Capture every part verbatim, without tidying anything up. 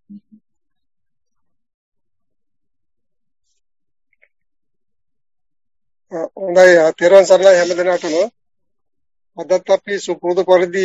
හොඳයි තෙරුවන් සරණයි හැමදෙනාටම. අදත් අපි සුපුරුදු පරිදි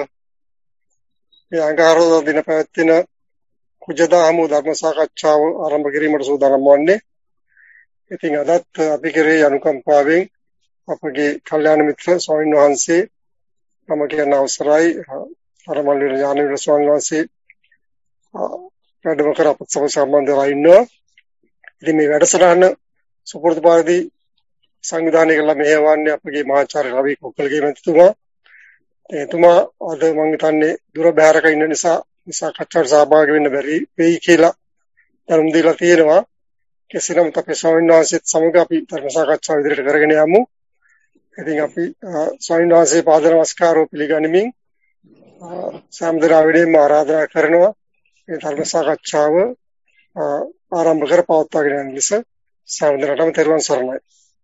මේ අඟහරුවාදා දින පැවැත්වෙන කුජදා හමු ධර්ම සාකච්ඡාව ආරම්භ කිරීමට සූදානම් වන්නේ. ඉතින් අදත් අපි කෙරෙහි අනුකම්පාවෙන් අපගේ කල්යාණ මිත්‍ර ස්වාමීන් වහන්සේ නම කියන අවසරයි අරමල්ලි ඥානවීර ස්වාමීන් වහන්සේ වැඩම කර අපත් සමග සම්බන්ධ වෙලා ඉන්නවා. ඉතින් මේ වැඩසටහන සුපුරුදු පරිදි සංවිධානය කළ මෙහෙවන්නේ අපගේ මහාචාර්ය රවි කොක්කල්ගේ මැතිතුමා. එතුමා අද මම හිතන්නේ දුර බැහැරක ඉන්න නිසා නිසා කච්චාට සහභාගී වෙන්න බැරි වෙයි කියලා දැනුම් දීලා තියෙනවා. කෙසේ නමුත් අපේ ස්වාමීන් වහන්සේත් සමග අපි ධර්ම සාකච්ඡාව ඉදිරියට කරගෙන යමු. ඉතින් අපි ස්වාමීන් වහන්සේ පාද නමස්කාරෝ පිළිගනිමින් සම්දරාවිඩේම ආරාධනා කරනවා මේ ධර්ම සාකච්ඡාව ආරම්භ කර පවත්වාගෙන යන ලෙස සම්දරටම තෙරුවන් සරණයි.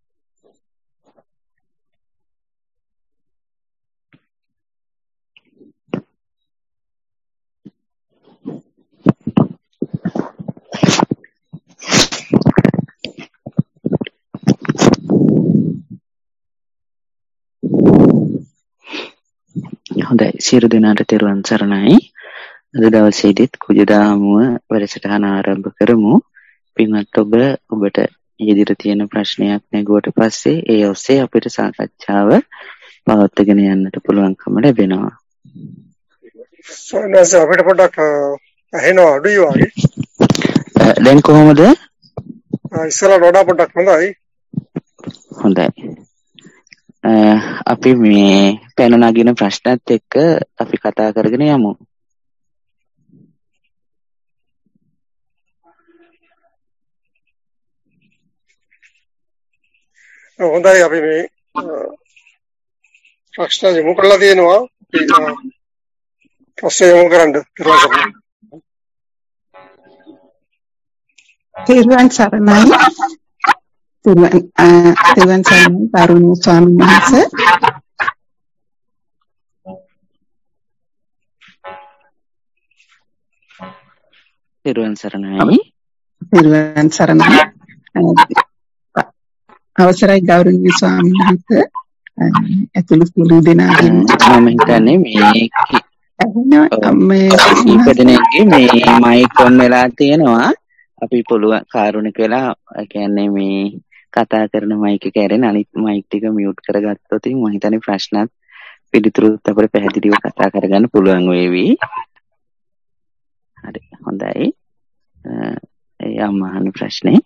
හොඳයි සියලු දෙනාට තෙරුවන් සරණයි. අද දවසේදීත් කුජදාමුව වැඩසටහන ආරම්භ කරමු. පින්වත් ඔබ ඔබට ඉදිරියට තියෙන ප්‍රශ්නයක් නැගුවට පස්සේ ඒ ඔස්සේ අපිට සාකච්ඡාව පවත්වාගෙන යන්නට පුළුවන්කම ලැබෙනවා. සෝනස අපිට පොඩ්ඩක් ඇහෙනවා අඩුයි වගේ. දැන් කොහොමද? ඉස්සරහට වඩා පොඩ්ඩක් හොඳයි. හොඳයි. අපි මේ පැන නගින ප්‍රශ්නත් එක්ක අපි කතා කරගෙන යමු. හොඳයි අපි මේ ප්‍රශ්න යොමු කරලා තියෙනවා. ප්‍රශ්න යොමු කරන්න තෙරුවන් සරණයි. තෙරුවන් සරණයි කරුණීය ස්වාමීන් වහන්සේ. තෙරුවන් සරණයි. තෙරුවන් සරණයි. අවසරයි ගෞරවනීය ස්වාමීන් වහන්සේ. ඇතුළු සියලු දෙනාගෙන් මම හිතන්නේ මේ කීපදෙනෙක්ගේ මේ මයික් ඔන් වෙලා තියෙනවා. අපි පුළුවන් කාරුණික වෙලා කියන්නේ මේ කතා කරන මයික් එක ඇරෙන අනිත් මයික් ටික මියුට් කරගත්තොත් මම හිතන්නේ ප්‍රශ්නත් පිළිතුරුත් අපිට පැහැදිලිව කතා කරගන්න පුළුවන් වේවි. හරි හොඳයි. ඒ අම්මහන ප්‍රශ්නේ.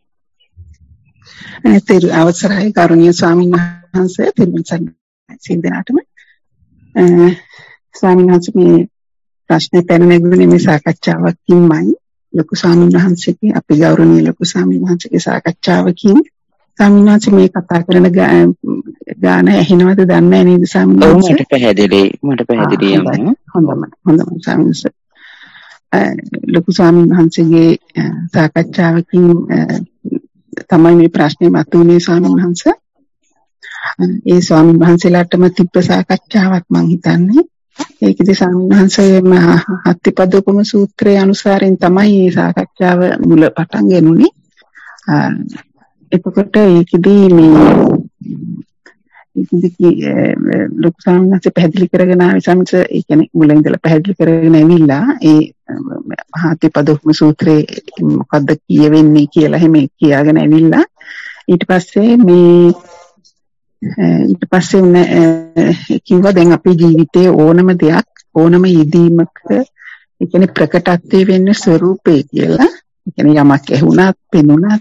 තෙරු අවසරයි කරුණීය ස්වාමීන් වහන්සේ. තෙරුවන් සරණයි සිල් දනාටම. ස්වාමීන් වහන්සේ මේ ප්‍රශ්නේ පැන නැගුණේ මේ සාකච්ඡාවකින්මයි. ලොකු ස්වාමීන් වහන්සේගේ අපි ගෞරවනීය ලොකු ස්වාමීන් වහන්සේගේ සාකච්ඡාවකින් ස්වාමීන් වහන්සේ මේ කතා කරන ගාන ඇහෙනවද දන්නේ නැහැ නේද ස්වාමීන් වහන්සේ? මට පැහැදිලි මට පැහැදිලි යන්න. හොඳයි හොඳයි ස්වාමීන් වහන්සේ. ලොකු ස්වාමීන් වහන්සේගේ සාකච්ඡාවකින් තමයි මේ ප්‍රශ්නේ මතුනේ ස්වාමීන් වහන්සේ. ඒ ස්වාමීන් වහන්සේලාටම තිබ්බ සාකච්ඡාවක් මම හිතන්නේ. ඒකදී ස්වාමීන් වහන්සේ හත්තිපදෝපම සූත්‍රයේ අනුසාරයෙන් තමයි මේ සාකච්ඡාව මුල පටන් ගන්නේ. එතකොට ඒකදී මේ ඒකදී ලොකු ස්වාමීන් වහන්සේ පැහැදිලි කරගෙන ආවේ සම්ස ඒ කියන්නේ මුල ඉඳලා පැහැදිලි කරගෙන ඇවිල්ලා ඒ හත්තිපදෝපම සූත්‍රයේ මොකද්ද කියවෙන්නේ කියලා එහෙම කියාගෙන ඇවිල්ලා ඊට පස්සේ මේ ඊට පස්සේ කිව්වා දැන් අපේ ජීවිතයේ ඕනම දෙයක් ඕනම යෙදීමක ඒ කියන්නේ ප්‍රකටත්වයේ වෙන්නේ ස්වરૂපේ කියලා. ඒ කියන්නේ යමක් ඇහුණත් පෙනුණත්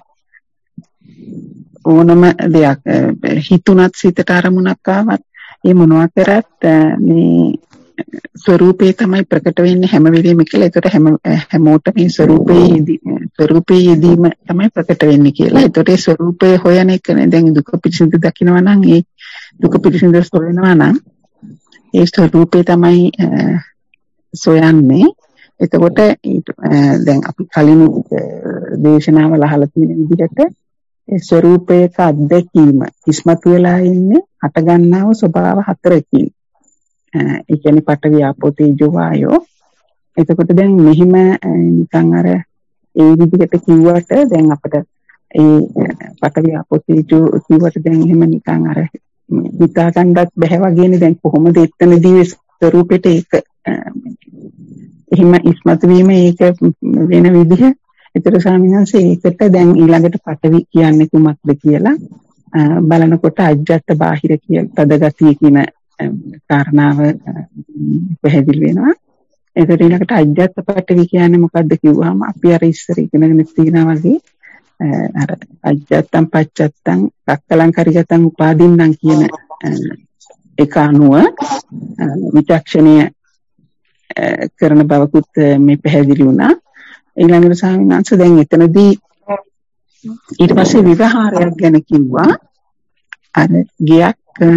ඕනම දෙයක් හිතුණත් සිතට අරමුණක් ආවත් ඒ මොනවා කරත් මේ ස්වરૂපේ තමයි ප්‍රකට වෙන්නේ හැම වෙලෙම කියලා. ඒකට හැම හැමෝටම මේ ස්වરૂපේ ස්වરૂපේ යෙදීම තමයි ප්‍රකට වෙන්නේ කියලා. ඒකට ඒ ස්වરૂපය හොයන එක දැන් දුක පිළිසිඳ දකින්නවා නම් ඒ දුක පිළිසිඳ සොයනවා නම් ඒ ස්වરૂපේ තමයි සොයන්නේ. එතකොට දැන් අපි කලින් දේශනාවල අහලා තියෙන විදිහට ඒ ස්වરૂපයක අත්දැකීම ඉස්මතු වෙලා ඉන්නේ හට ගන්නා වූ ස්වභාව හතරකින්. ඒ කියන්නේ පඨවි ආපෝ තේජෝ වායෝ. එතකොට දැන් මෙහිම නිකන් අර ඒ විදිහට කිව්වට දැන් අපිට ඒ පටවි අපොසිටු කිව්වට දැන් එහෙම නිකන් අර හිතා ගන්නත් බැහැ වගේනේ. දැන් කොහොමද එතනදී ස්වරූපෙට ඒක එහෙම ඉස්මතු වීම ඒක වෙන විදිහ. ඒතර ස්වාමීන් වහන්සේ ඒකට දැන් ඊළඟට පටවි කියන්නේ කුමක්ද කියලා බලනකොට අජ්ජත් බාහිර කියන තදගතිය කියන කාරණාව පැහැදිලි වෙනවා. ඒතර ඊළඟට අජ්ජත් පටවි කියන්නේ මොකද්ද කිව්වහම අපි අර ඉස්සර ඉගෙනගෙන තියෙනවා වගේ අර අජ්ජත්තම් පච්චත්තම් කක්කලං කරිගතං උපාදින්නම් කියන ඒක අනුව විචක්ෂණය කරන බවකුත් මේ පැහැදිලි වුණා. ඊළඟට ස්වාමීන් වහන්සේ දැන් එතනදී ඊට පස්සේ විවහාරයක් ගැන කිව්වා. අර ගියක්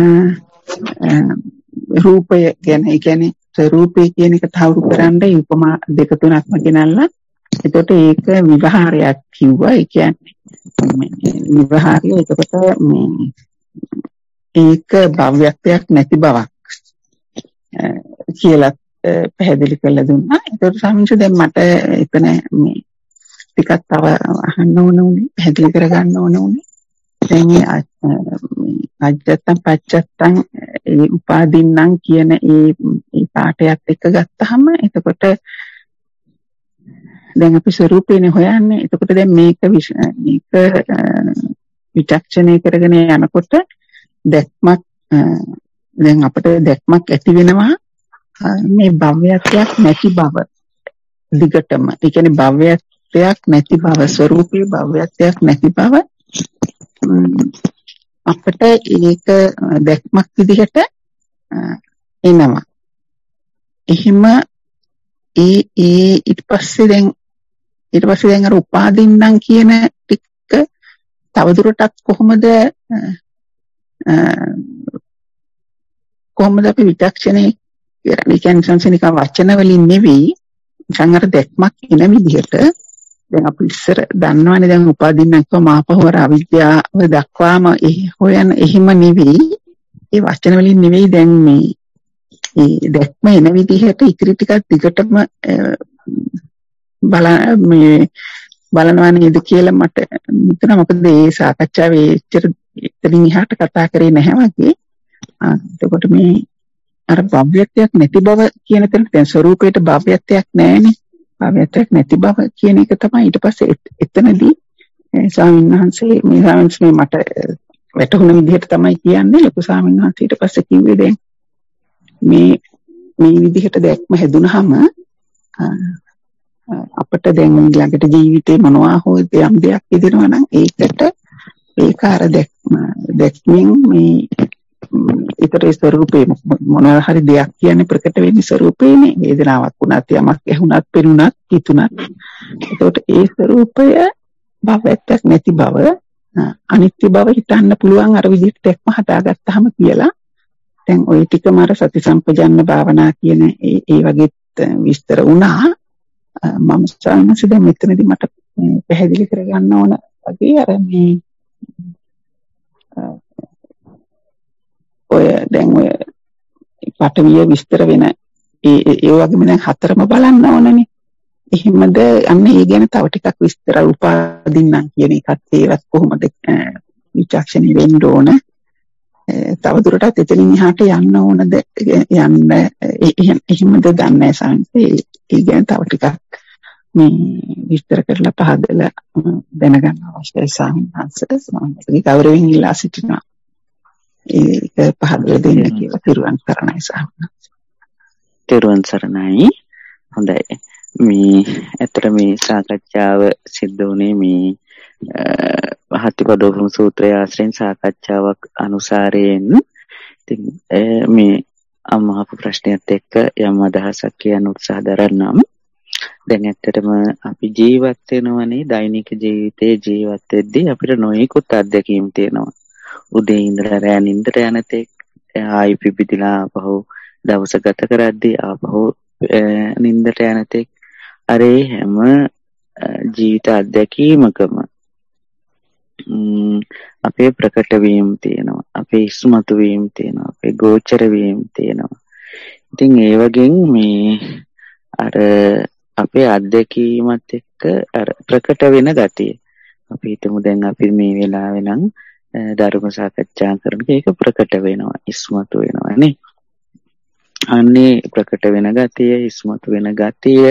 රූපය ගැන, ඒ කියන්නේ ස්වરૂපය කියන එක තහවුරු කරන්න උපමා දෙක තුනක්ම ගෙනල්ලා එතකොට ඒක විවහාරයක් කිව්වා. ඒ කියන්නේ විවහාරය එතකොට මේ ඒක භව්‍යත්වයක් නැති බවක් කියලා පැහැදිලි කරලා දුන්නා. ඒකට සමිංශ දැන් මට එතන මේ ටිකක් තව අහන්න ඕන උනේ, පැහැදිලි කරගන්න ඕන උනේ. දැන් මේ අජ්ජත්තම් පච්චත්තම් ඒ උපාදින්නම් කියන ඒ ඒ පාඩයත් එක්ක ගත්තාම එතකොට දැන් අපි ස්වરૂපේනේ හොයන්නේ. එතකොට දැන් මේක මේක විචක්ෂණය කරගෙන යනකොට දැක්මක් දැන් අපිට දැක්මක් ඇති වෙනවා මේ භව්‍යත්වයක් නැති බව දිගටම. ඒ කියන්නේ භව්‍යත්වයක් නැති බව, ස්වરૂපේ භව්‍යත්වයක් නැති බව අපිට ඒක දැක්මක් විදිහට එනවා. එහෙම ඒ ඒ ඊට පස්සේ දැන් ඊට පස්සේ දැන් අර උපාදින්නම් කියන ටික තවදුරටත් කොහොමද කොහොමද අපි විචක්ෂණය කරන්නේ? කියන්නේ සංසනික වචන වලින් නෙවෙයි, සංගර දැක්මක් එන විදිහට. දැන් අපි ඉස්සර දන්නවනේ දැන් උපාදින්නම් කියවම ආපහුවර අවිද්‍යාව දක්වාම හොයන එහෙම නෙවෙයි, ඒ වචන වලින් නෙවෙයි. දැන් මේ ඒ දැක්ම එන විදිහට ඉතිරි ටිකක් දිගටම බල මේ බලනවා නේද කියලා මට හිතෙනවා. මොකද මේ සාකච්ඡාවේ එච්චර ඉතින් එහාට කතා කරේ නැහැ වගේ. එතකොට මේ අර භව්‍යත්වයක් නැති බව කියන තැන දැන් ස්වરૂපයට භව්‍යත්වයක් නැහැනේ. භව්‍යත්වයක් නැති බව කියන එක තමයි ඊට පස්සේ එතනදී ස්වාමීන් වහන්සේ මේ ස්වාමීන් මට වැටහුණ විදිහට තමයි කියන්නේ. ලොකු ස්වාමීන් වහන්සේ ඊට පස්සේ කිව්වේ දැන් මේ මේ විදිහට දැක්ම හැදුනහම අපිට දැන් ළඟට ජීවිතේ මොනවා හෝ යම් දෙයක් ඉදිරියනවා නම් ඒකට ඒක අර දැක්ම දැක්මින් මේ ඊතරේ ස්වરૂපේ මොනවා හරි දෙයක් කියන්නේ ප්‍රකට වෙන්නේ ස්වરૂපේනේ. වේදනාවක් වුණත් යමක් ඇහුණත් පෙනුණත් හිතුණත් ඒකට ඒ ස්වરૂපය භවයක් නැති බව, අනිත්‍ය බව හිතන්න පුළුවන් අර විදිහට දැක්ම හදාගත්තාම කියලා. දැන් ওই ටිකම අර සති සම්පජන්න භාවනා කියන ඒ ඒ වගේ විස්තර වුණා. මම සාමාන්‍යයෙන් දැන් මෙතනදී මට පැහැදිලි කරගන්න ඕන වගේ අර මේ ඔය දැන් ඔය පටවිය විස්තර වෙන ඒ ඒ වගේම දැන් හතරම බලන්න ඕනනේ. එහෙමද අන්න ඒ ගැන තව ටිකක් විස්තර උපාදින්නම් කියන එකත් ඒවත් කොහොමද විචක්ෂණී වෙන්න ඕන. තවදුරටත් එතනින් එහාට යන්න ඕනද යන්න එහෙමද දන්නේ නැහැ සංසේ. ඒ ගැන තව ටිකක් මේ විස්තර කරලා පහදලා දැනගන්න අවශ්‍යයි සාහිණාංශට. සමාජයේ ගෞරවයෙන් ඉල්ලා සිටිනවා. ඒක පහදලා දෙන්න කියලා තිරුවන් සරණයි සාහිණාංශ. තිරුවන් සරණයි. හොඳයි. මේ ඇත්තට මේ සාකච්ඡාව සිද්ධ වුණේ මේ හත්තිපදෝපම සූත්‍රය ආශ්‍රයෙන් සාකච්ඡාවක් අනුසාරයෙන්. ඉතින් මේ අම්මහපු ප්‍රශ්නයත් එක්ක යම් අදහසක් කියන්න උත්සාහ දරන්නම්. දැන් ඇත්තටම අපි ජීවත් වෙනවනේ, දෛනික ජීවිතේ ජීවත් වෙද්දී අපිට නොයෙකුත් අත්දැකීම් තියෙනවා. උදේ ඉඳලා රෑ නිින්දට යන තෙක් ආයි පිපිදිලා ආපහු දවස ගත කරද්දී ආපහු නිින්දට යන තෙක් අර හැම ජීවිත අත්දැකීමකම අපේ ප්‍රකට වීම තියෙනවා, අපේ ඉස්මතු වීම තියෙනවා, අපේ ගෝචර වීම තියෙනවා. ඉතින් ඒ වගේ මේ අර අපේ අත්දැකීමත් එක්ක අර ප්‍රකට වෙන ගතිය. අපි හිතමු දැන් අපි මේ වෙලාවේ නම් ධර්ම සාකච්ඡා කරනකොට ඒක ප්‍රකට වෙනවා, ඉස්මතු වෙනවා නේ. අන්නේ ප්‍රකට වෙන ගතිය, ඉස්මතු වෙන ගතිය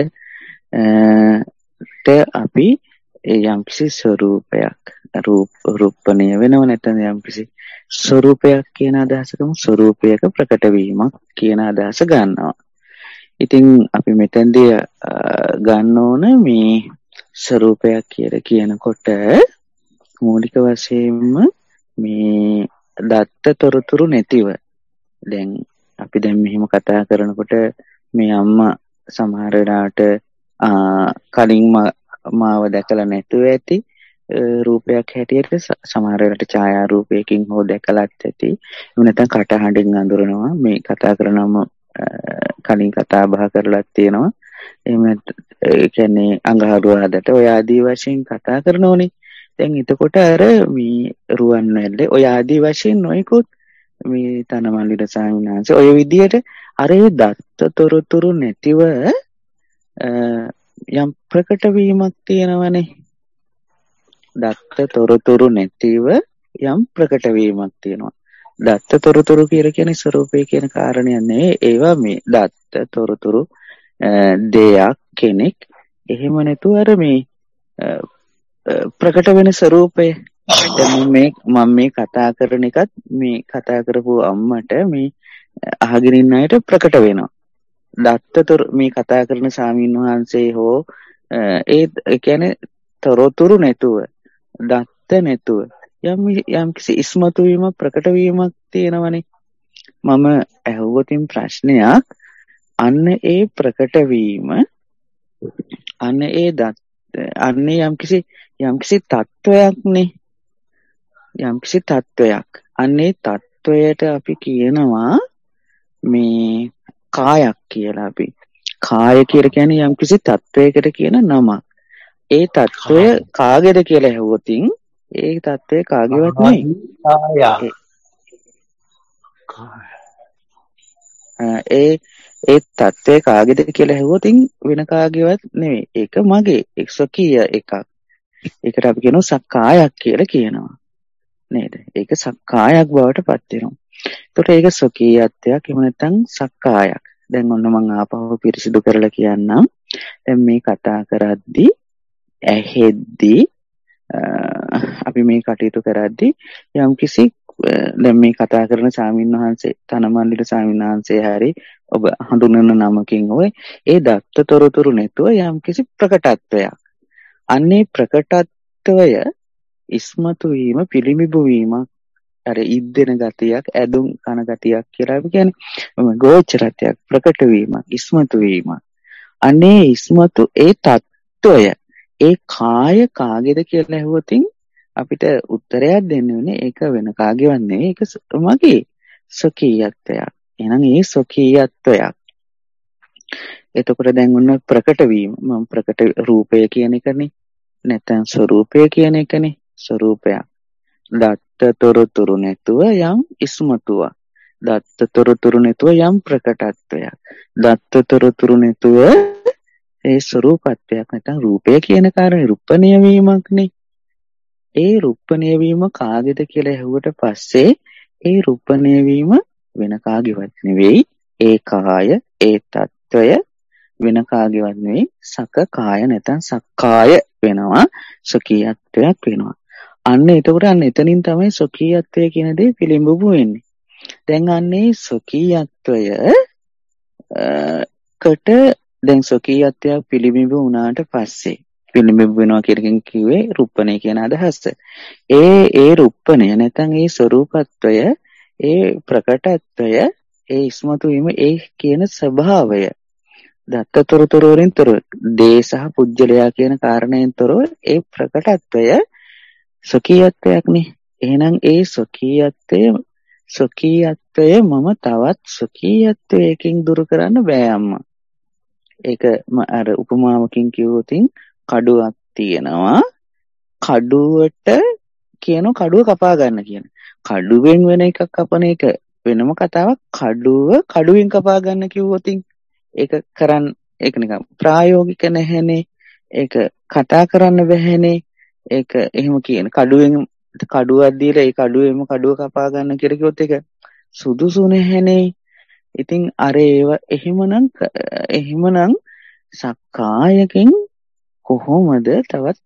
ට අපි යම්කිසි ස්වરૂපයක් රූප රූපණය වෙනව නැත්නම් යම්කිසි ස්වરૂපයක් කියන අදහසකම ස්වરૂපයක ප්‍රකට වීමක් කියන අදහස ගන්නවා. ඉතින් අපි මෙතෙන්දී ගන්න ඕන මේ ස්වરૂපයක් කියලා කියනකොට මූලික වශයෙන්ම මේ දත්ත තොරතුරු නැතිව දැන් අපි දැන් මෙහෙම කතා කරනකොට මේ අම්මා සමහර වෙලාවට කලින් මාව දැකලා නැතුව ඇති රූපයක් හැටියට සමහර වෙලාවට ඡායා රූපයකින් හෝ දැකලාත් ඇති. එහෙම නැත්නම් කටහඬින් අඳුරනවා මේ කතා කරනම කලින් කතා බහ කරලාත් තියෙනවා. එහෙම ඒ කියන්නේ අඟහරුවාදට ඔය ආදී වශයෙන් කතා කරනෝනේ. දැන් එතකොට අර මේ රුවන්වැල්ලේ ඔය ආදී වශයෙන් නොයිකුත් මේ තනමල්ලිර සාමිනාංශ ඔය විදියට අර ඒ දත්ත තොරතුරු නැතිව යම් ප්‍රකට වීමක් තියෙනවනේ. දත්ත තොරතුරු නැතිව යම් ප්‍රකට වීමක් තියෙනවා. දත්ත තොරතුරු කියලා කියන්නේ ස්වરૂපය කියන කාරණයක් නෙවෙයි. ඒවා මේ දත්ත තොරතුරු දෙයක් කෙනෙක් එහෙම නැතුව අර මේ ප්‍රකට වෙන ස්වરૂපය. දැන් මේ මම මේ කතා කරන එකත් මේ කතා කරපු අම්මට මේ අහගෙන ඉන්න අයට ප්‍රකට වෙනවා. දත්තතොර මේ කතා කරන ස්වාමීන් වහන්සේ හෝ ඒ කියන්නේ තොරතුරු නැතුව දත්ත නැතුව යම් යම් කිසි ඉස්මතු වීමක් ප්‍රකට වීමක් තියෙනවනේ. මම අහුවතින් ප්‍රශ්නයක් අන්න ඒ ප්‍රකට වීම අන්න ඒ දත් අන්න යම් කිසි යම් කිසි තත්වයක්නේ. යම් කිසි තත්වයක් අන්නේ තත්වයට අපි කියනවා මේ කායක් කියලා. අපි කාය කියලා කියන්නේ යම් කිසි තත්වයකට කියන නමක්. ඒ තත්වය කාගේද කියලා ඇහුවොතින් ඒ තත්වය කාගේවත් නෙවෙයි. ඒ ඒ තත්වය කාගේද කියලා ඇහුවොතින් වෙන කාගේවත් නෙවෙයි. ඒක මගේ ඒක ස්වකීය එකක්. ඒකට අපි කියනවා සක්කායක් කියලා කියනවා. නේද? ඒක සක්කායක් බවට පත් වෙනවා. එතකොට ඒක ස්වකීයත්වයක් එහෙම නැත්නම් සක්කායක්. දැන් ඔන්න මම ආපහු පිරිසිදු කරලා කියන්නම්. දැන් මේ කතා කරද්දී ඇහෙද්දී අපි මේ කටයුතු කරද්දී යම්කිසි දැන් මේ කතා කරන ස්වාමීන් වහන්සේ තනමල්ලිට ස්වාමීන් වහන්සේ හැරි ඔබ හඳුනන නමකින් ඔය ඒ දත්ත තොරතුරු නැතුව යම්කිසි ප්‍රකටත්වයක්. අන්නේ ප්‍රකටත්වය ඉස්මතු වීම පිළිඹු වීමක් අර ඉද්දෙන ගතියක් ඇදුම් කන ගතියක් කියලා අපි කියන්නේ ගෝචරත්වයක් ප්‍රකට වීමක් ඉස්මතු වීමක්. අනේ ඉස්මතු ඒ తত্ত্বය ඒ කාය කාගේද කියලා ඇහුවොතින් අපිට උත්තරයක් දෙන්න වෙන්නේ ඒක වෙන කාගේවත් නෙවෙයි ඒක මගේ ස්වකීයත්වයක්. එහෙනම් ඒ ස්වකීයත්වයක්. එතකොට දැන් ඔන්න ප්‍රකට වීම මම ප්‍රකට රූපය කියන එකනේ නැත්නම් ස්වરૂපය කියන එකනේ. ස්වરૂපයක් දත්ත තොරතුරු නැතුව යම් ඉස්මතුවක්. දත්ත තොරතුරු නැතුව යම් ප්‍රකටත්වයක්. දත්ත තොරතුරු නැතුව ඒ ස්වરૂපත්වයක් නැත්නම් රූපය කියන කාරණේ රූපණය වීමක්නේ. ඒ රූපණය වීම කාගේද කියලා ඇහුවට පස්සේ ඒ රූපණය වීම වෙන කාගේවත් නෙවෙයි. ඒ කාය ඒ తত্ত্বය වෙන කාගේවත් නෙවෙයි. සක කාය නැත්නම් සක්කාය වෙනවා. සකීයත්වයක් වෙනවා. අන්න එතකොට අන්න එතනින් තමයි සොකීයත්වය කියන දේ පිළිඹු වෙන්නේ. දැන් අන්නේ සොකීයත්වය කට දැන් සොකීයත්වය පිළිඹු වුණාට පස්සේ පිළිඹු වෙනවා කියන කිව්වේ රුප්පණය කියන අදහස. ඒ ඒ රුප්පණය නැත්නම් ඒ ස්වરૂපත්වය ඒ ප්‍රකටත්වය ඒ ඉස්මතු වීම ඒ කියන ස්වභාවය දත්තතොරතුරු වලින් තොර දේ සහ පුජ්‍යලයා කියන කාරණයෙන් තොරව ඒ ප්‍රකටත්වය ස්වකීයත්වයක්නේ. එහෙනම් ඒ ස්වකීයත්වය ස්වකීයත්වය මම තවත් ස්වකීයත්වයකින් දුරු කරන්න බෑ අම්මා. ඒක අර උපමාවකින් කිව්වොතින් කඩුවක් තියෙනවා. කඩුවට කියන කඩුව කපා ගන්න කියන. කඩුවෙන් වෙන එකක් කපන එක වෙනම කතාවක්. කඩුව කඩුවෙන් කපා ගන්න කිව්වොතින් ඒක කරන්න ඒක නිකන් ප්‍රායෝගික නැහැනේ. ඒක කතා කරන්න බැහැනේ. ඒක එහෙම කියන කඩුවෙන් කඩුවක් දීලා ඒ කඩුවෙම කඩුව කපා ගන්න කියලා කිව්වොත් ඒක සුදුසු නැහැනේ. ඉතින් අර ඒව එහෙමනම් එහෙමනම් සක්කායකින් කොහොමද තවත්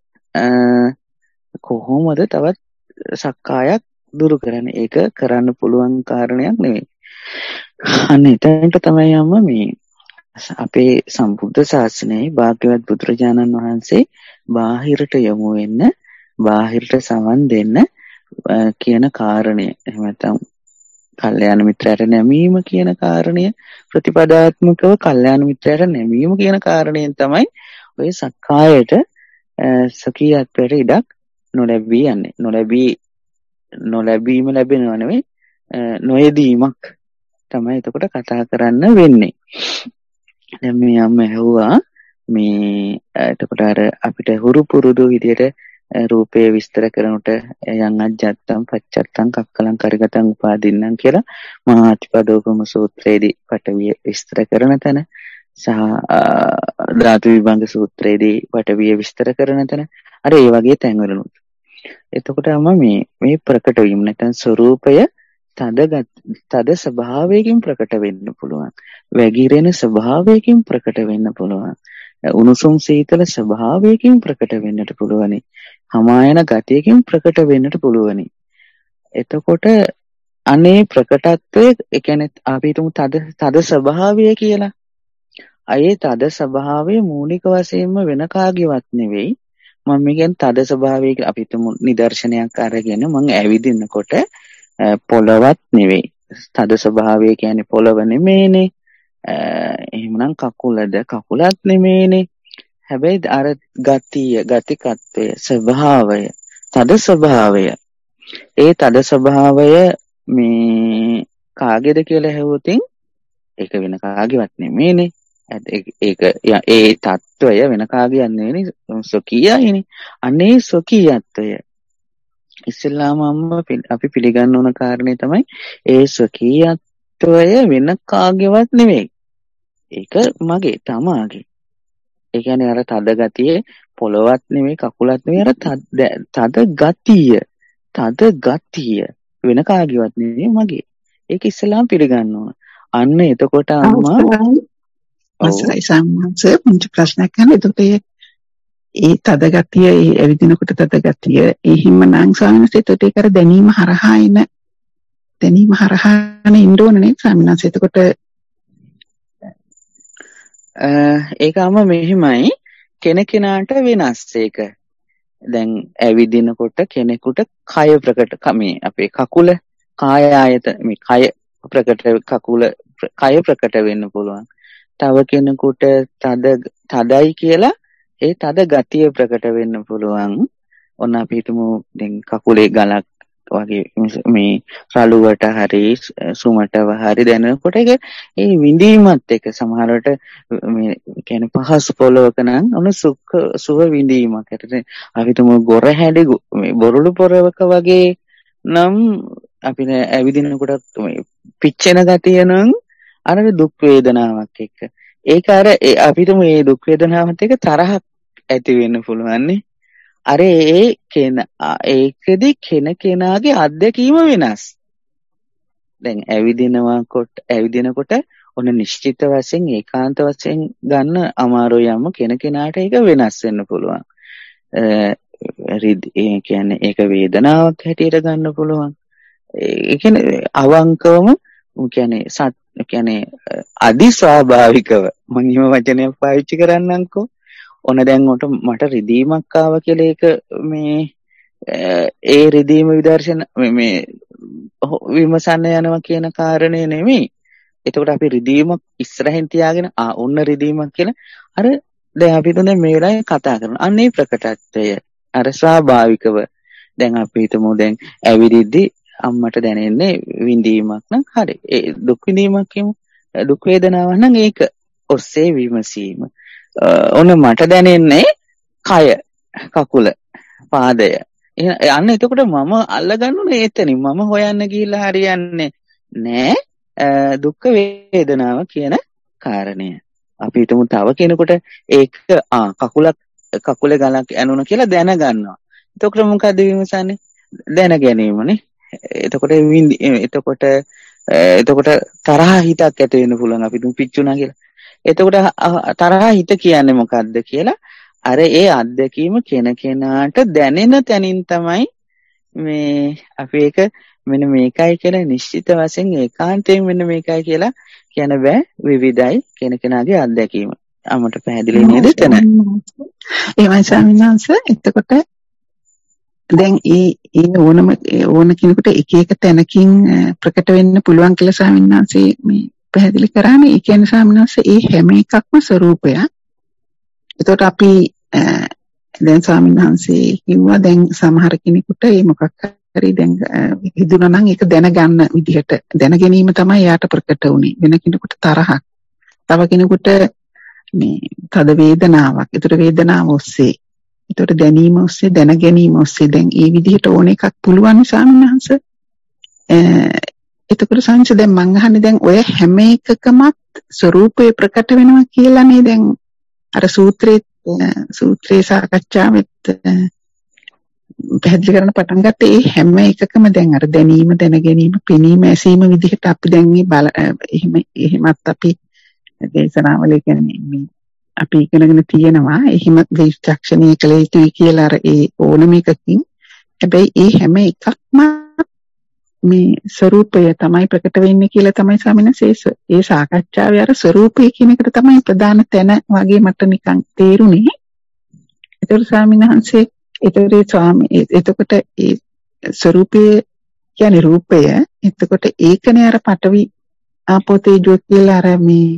කොහොමද තවත් සක්කායක් දුරු කරන්නේ? ඒක කරන්න පුළුවන් කාරණයක් නෙවෙයි. අන්න එතනට තමයි යම මේ අපේ සම්බුද්ධ ශාසනයේ භාග්‍යවත් බුදුරජාණන් වහන්සේ බාහිරට යොමු වෙන්න, බාහිරට සමන් දෙන්න කියන කාරණය. එහෙම නැත්නම් කල්යාණ මිත්‍රයාට නැමීම කියන කාරණය, ප්‍රතිපදාත්මකව කල්යාණ මිත්‍රයාට නැමීම කියන කාරණයෙන් තමයි ඔය සක්කායට සකියත්වයට ඉඩක් නොලැබී යන්නේ. නොලැබී නොලැබීම ලැබෙනව නෙවෙයි, නොයදීමක් තමයි එතකොට කතා කරන්න වෙන්නේ. දැන් මේ අම්ම ඇහුවා මේ එතකොට අර අපිට හුරු පුරුදු විදියට රූපේ විස්තර කරනකොට යං අජ්ජත්තම් පච්චත්තම් කක්කලං කරගතං උපාදින්නම් කියලා මහාතිපදෝපම සූත්‍රයේදී පටවිය විස්තර කරන තැන සහ ධාතු විභංග සූත්‍රයේදී පටවිය විස්තර කරන තැන අර ඒ වගේ තැන්වලුත් එතකොට අම මේ මේ ප්‍රකට වීම නැත්නම් ස්වરૂපය තද තද ස්වභාවයකින් ප්‍රකට වෙන්න පුළුවන්. වැగిරෙන ස්වභාවයකින් ප්‍රකට වෙන්න පුළුවන්. උණුසුම් සීතල ස්වභාවයකින් ප්‍රකට වෙන්නට පුළුවනි. හමායන ගතියකින් ප්‍රකට වෙන්නට පුළුවනි. එතකොට අනේ ප්‍රකටත්වය ඒ කියන්නේ අපි හිතමු තද තද ස්වභාවය කියලා. අයේ තද ස්වභාවය මූලික වශයෙන්ම වෙන කාගේවත් නෙවෙයි. මම කියන්නේ තද ස්වභාවය අපි හිතමු නිදර්ශනයක් අරගෙන මම ඇවිදිනකොට පොළවත් නෙවෙයි. තද ස්වභාවය කියන්නේ පොළව නෙමෙයිනේ. එහෙමනම් කකුලද කකුලත් නෙමෙයිනේ. හැබැයි අර ගතිය, ගතිකත්වය, ස්වභාවය, තද ස්වභාවය. ඒ තද ස්වභාවය මේ කාගේද කියලා ඇහුවොත් ඒක වෙන කාගේවත් නෙමෙයිනේ. ඒක ඒ తত্ত্বය වෙන කාගේවත් නෙවෙයි, සොකීයයිනේ. අනේ සොකීයත්වය ඉස්ලාම අම්ම අපි පිළිගන්න ඕන කාරණේ තමයි ඒ ස්වකීයත්වය වෙන කාගේවත් නෙවෙයි. ඒක මගේ තමාගේ. ඒ කියන්නේ අර තද ගතියේ පොළවත් නෙවෙයි කකුලත් නෙවෙයි අර තද ගතිය. තද ගතිය වෙන කාගේවත් නෙවෙයි මගේ. ඒක ඉස්ලාම පිළිගන්න ඕන. අන්න එතකොට අම්මා අවසරයි සම්මාසෙ පුංචි ප්‍රශ්නයක් අහන්න. එතකොට ඒ තද ගතිය, ඒ ඇවිදිනකොට තද ගතිය එහෙම නම් ස්වාමීන් එතකොට ඒක අර දැනීම හරහා එන දැනීම හරහාන ඉන්න ඕනේ නේද ස්වාමීන් වහන්සේ? එතකොට ඒකම මෙහිමයි කෙනකෙනාට වෙනස්. ඒක දැන් ඇවිදිනකොට කෙනෙකුට කය ප්‍රකට කමේ අපේ කකුල කාය ආයත මේ කය ප්‍රකට කකුල කය ප්‍රකට වෙන්න පුළුවන්. තව කෙනෙකුට තද තදයි කියලා ඒ තද ගතිය ප්‍රකට වෙන්න පුළුවන්. ඔන්න අපි හිතමු දැන් කකුලේ ගලක් වගේ මේ රළුවට හරි සුමටව හරි දැනෙනකොට ඒක ඒ විඳීමත් එක්ක සමහරවිට මේ කියන්නේ පහසු පොළවක නම් ඔන්න සුඛ සුව විඳීමක්. ඒකට අපි හිතමු ගොර හැඩි මේ බොරළු පොරවක වගේ නම් අපි ඇවිදිනකොට මේ පිච්චෙන ගතිය නම් අර දුක් වේදනාවක් එක්ක ඒක අර අපි හිතමු මේ දුක් වේදනාවත් එක්ක තරහක් ඇති වෙන්න පුළුවන් නේ. අර ඒ කෙන ඒකෙදි කෙන කෙනාගේ අත්දැකීම වෙනස්. දැන් ඇවිදිනවා කොට ඇවිදිනකොට ඔන්න නිශ්චිත වශයෙන් ඒකාන්ත වශයෙන් ගන්න අමාරුයි යම කෙන කෙනාට ඒක වෙනස් වෙන්න පුළුවන්. ඒ කියන්නේ ඒක වේදනාවක් හැටියට ගන්න පුළුවන්. ඒ කියන්නේ අවංකවම කියන්නේ සත් කියන්නේ අදි ස්වාභාවිකව මම හිම වචනයක් පාවිච්චි කරන්නම්කෝ. ඔන්න දැන් උට මට රිදීමක් ආවා කියලා ඒක මේ ඒ රිදීම විදර්ශන මේ විමසන්න යනවා කියන කාරණේ නෙමෙයි. එතකොට අපි රිදීමක් ඉස්සරහින් තියාගෙන ආ ඔන්න රිදීමක් කියලා අර දැන් අපි තුනේ මේ වෙලාවේ කතා කරනවා. අන්නේ ප්‍රකටත්වය අර ස්වාභාවිකව දැන් අපි හිතමු දැන් ඇවිදිද්දි අම්මට දැනෙන්නේ විඳීමක් නම් හරි. ඒ දුක් විඳීමක් කියමු. දුක් වේදනාවක් නම් ඒක ඔස්සේ විමසීම. ඔන්න මට දැනෙන්නේ කය, කකුල, පාදය. අන්න එතකොට මම අල්ලගන්නුනේ එතනින්. මම හොයන්න ගිහිල්ලා හරියන්නේ නෑ දුක් වේදනාව කියන කාරණය. අපි හිතමු තව කෙනෙකුට ඒක ආ කකුලක් කකුලේ ගලක් ඇනුණා කියලා දැනගන්නවා. එතකොට මොකද විමසන්නේ? දැන ගැනීමනේ. එතකොට එතකොට එතකොට තරහ හිතක් ඇති වෙන්න පුළුවන් අපි දුම් පිච්චුණා කියලා. එතකොට තරහ හිත කියන්නේ මොකද්ද කියලා අර ඒ අත්දැකීම කෙනකෙනාට දැනෙන තැනින් තමයි මේ අපි ඒක මෙන්න මේකයි කියලා නිශ්චිත වශයෙන් ඒකාන්තයෙන් මෙන්න මේකයි කියලා කියන බෑ විවිධයි කෙනකෙනාගේ අත්දැකීම. අමට පැහැදිලි නේද එතන? එහෙමයි ස්වාමීන් වහන්සේ. එතකොට දැන් ඒ ඒ ඕනම ඕන කෙනෙකුට එක එක තැනකින් ප්‍රකට වෙන්න පුළුවන් කියලා ස්වාමීන් වහන්සේ මේ පැහැදිලි කරානේ. ඒ කියන්නේ ස්වාමීන් වහන්සේ ඒ හැම එකක්ම ස්වરૂපයක්. එතකොට අපි දැන් ස්වාමීන් වහන්සේ කිව්වා දැන් සමහර කෙනෙකුට මේ මොකක් හරි දැන් හිතුණා නම් ඒක දැනගන්න විදිහට දැන ගැනීම තමයි යාට ප්‍රකට වුනේ. වෙන කෙනෙකුට තරහක්. තව කෙනෙකුට මේ තද වේදනාවක්. ඒතර වේදනාව ඔස්සේ ඒතර දැනීම ඔස්සේ දැන ගැනීම ඔස්සේ දැන් ඒ විදිහට ඕන එකක් පුළුවන් ස්වාමීන් වහන්සේ. එතකොට සංස දැන් මං අහන්නේ දැන් ඔය හැම එකකමත් ස්වરૂපේ ප්‍රකට වෙනවා කියලානේ දැන් අර සූත්‍රයේ සූත්‍රයේ සාකච්ඡාවෙත් පැහැදිලි කරන්න පටන් ගත්තේ ඒ හැම එකකම දැන් අර දැනීම දැන ගැනීම පෙනීම ඇසීම විදිහට අපි දැන් මේ බල එහෙම එහෙමත් අපි දේශනාවල කියන්නේ අපි ඉගෙනගෙන තියෙනවා එහෙම විචක්ෂණීය කළ යුතුයි කියලා අර ඒ ඕනම එකකින් හැබැයි ඒ හැම එකක්ම මේ ස්වરૂපය තමයි ප්‍රකට වෙන්නේ කියලා තමයි ස්වාමිනසේ ඒ සාකච්ඡාවේ අර ස්වરૂපය කියන එකට තමයි ප්‍රධාන තැන වගේ මට නිකන් තේරුනේ. ඒතර ස්වාමිනහන්සේ ඒතරේ ස්වාමි එතකොට ඒ ස්වરૂපය කියන්නේ රූපය. එතකොට ඒකනේ අර පඨවි ආපෝ තේජෝ කියලා අර මේ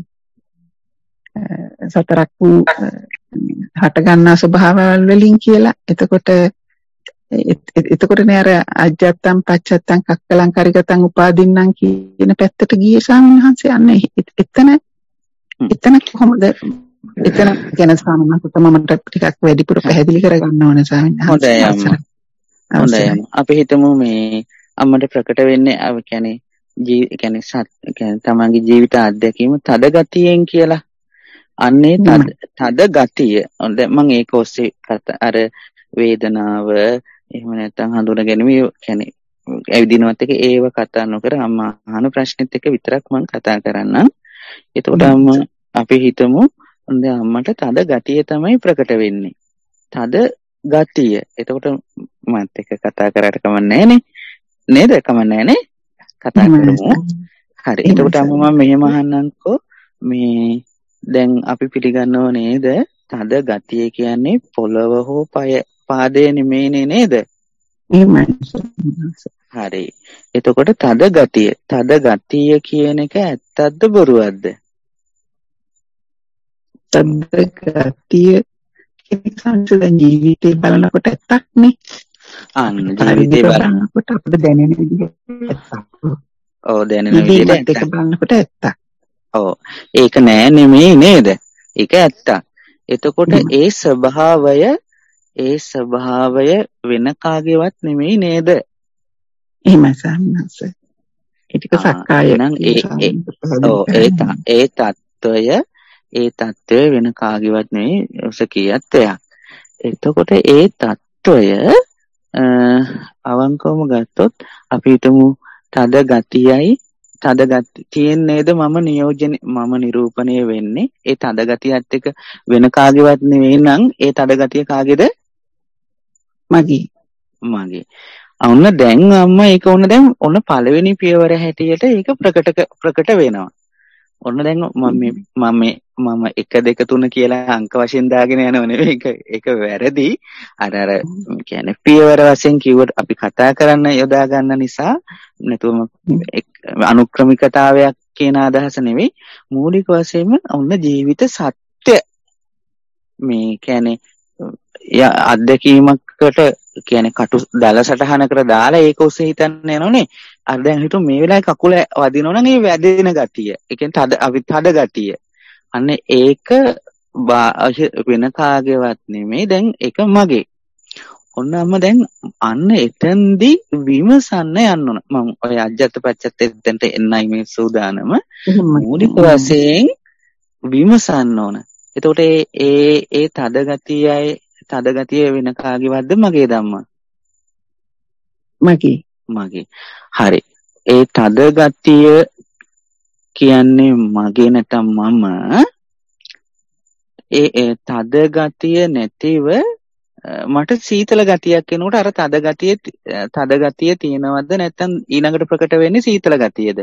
සතරක් වූ හට ගන්නා ස්වභාවවල වලින් කියලා. එතකොට එතකොට නේ අර අජත්තම් පච්චත්තම් කක්කලං කරිගතං උපාදින්නම් කියන පැත්තට ගියේ ස්වාමීන් වහන්සේ. අන්න එතන එතන කොහොමද එතන ගැන ස්වාමීන් වහන්සේ මට ටිකක් වැඩිපුර පැහැදිලි කරගන්න ඕනේ ස්වාමීන් වහන්සේ. හොඳයි අම්මා. හොඳයි අම්මා. අපි හිතමු මේ අම්මට ප්‍රකට වෙන්නේ අව කියන්නේ ජී කියන්නේ සත් කියන්නේ තමන්ගේ ජීවිත අත්දැකීම තද ගතියෙන් කියලා. අන්නේ තද තද ගතිය. දැන් මම ඒක ඔස්සේ අර වේදනාව එහෙම නැත්නම් හඳුනා ගැනීම කියන්නේ ඇවිදිනවත් එක ඒව කතා නොකර අම්මා අහන ප්‍රශ්නෙත් එක විතරක් මම කතා කරන්නම්. එතකොට අම්මා අපි හිතමු දැන් අම්මට තද ගතිය තමයි ප්‍රකට වෙන්නේ. තද ගතිය. එතකොට මත් එක්ක කතා කරාට කමක් නැහැ නේ. නේද? කමක් නැහැ නේ. කතා කරමු. හරි. එතකොට අම්මා මම මෙහෙම අහන්නම්කෝ මේ දැන් අපි පිළිගන්නව නේද? තද ගතිය කියන්නේ පොළව හෝ පාදය නෙමෙයිනේ නේද? එහෙමයි. හරි. එතකොට තද ගතිය. තද ගතිය කියන එක ඇත්තක්ද බොරුවක්ද? තද ගතිය කියන ජීවිතේ බලනකොට ඇත්තක් නේ. අන්න ජීවිතේ බලනකොට අපිට දැනෙන විදිහට ඇත්තක්. ඔව් දැනෙන විදිහට ඒක බලනකොට ඇත්තක්. ඔව් ඒක නෑ නෙමෙයි නේද? ඒක ඇත්තක්. එතකොට ඒ ස්වභාවය ඒ ස්වභාවය වෙන කාගේවත් නෙමෙයි නේද? එහෙමයි සම්මත. ඒක සක්කාය නම් ඒ ඔව් ඒ ඒ தত্ত্বය ඒ தত্ত্বය වෙන කාගේවත් නෙමෙයි ඔසකියත්වයක්. එතකොට ඒ தত্ত্বය අවංකවම ගත්තොත් අපි හිතමු තද ගතියයි තද ගතිය තියෙන්නේද මම නියෝජන මම නිරූපණය වෙන්නේ ඒ තද ගතියත් එක්ක වෙන කාගේවත් නෙවෙයි නම් ඒ තද ගතිය කාගේද? මගේ. මගේ. ඔන්න දැන් අම්මා ඒක ඔන්න දැන් ඔන්න පළවෙනි පියවර හැටියට ඒක ප්‍රකට ප්‍රකට වෙනවා. ඔන්න දැන් මම මම මම එක දෙක තුන කියලා අංක වශයෙන් දාගෙන යනව නෙවෙයි. ඒක ඒක වැරදි. අර අර කියන්නේ පියවර වශයෙන් කිව්වට අපි කතා කරන්න යොදා ගන්න නිසා නැතුවම අනුක්‍රමිකතාවයක් කියන අදහස නෙවෙයි. මූලික වශයෙන්ම ඔන්න ජීවිත සත්‍ය මේ කියන්නේ අත්දැකීමකට කියන්නේ කටු දල සටහනකට දාලා ඒක ඔස්සේ හිතන්න යනෝනේ. අර දැන් හිතුව මේ වෙලාවේ කකුල වදිනවා නම් ඒ වැදෙන ගතිය. ඒ කියන්නේ තද අපි තද ගතිය. අන්න ඒක වෙන කාගේවත් නෙමෙයි. දැන් ඒක මගේ. ඔන්නම දැන් අන්න එතෙන්දී විමසන්න යන්න ඕන. මම ඔය අජ්ජත් පච්චත් එතෙන්ට එන්නයි මේ සූදානම. මූලික වශයෙන් විමසන්න ඕන. එතකොට ඒ ඒ ඒ තද ගතියයි තද ගතිය වෙන කාගේවත්ද මගේ ධම්ම? මගේ. මගේ. හරි. ඒ තද ගතිය කියන්නේ මගේ නැත්නම් මම ඒ ඒ තද ගතිය නැතිව මට සීතල ගතියක් එනකොට අර තද ගතිය තද ගතිය තියෙනවද නැත්නම් ඊළඟට ප්‍රකට වෙන්නේ සීතල ගතියද?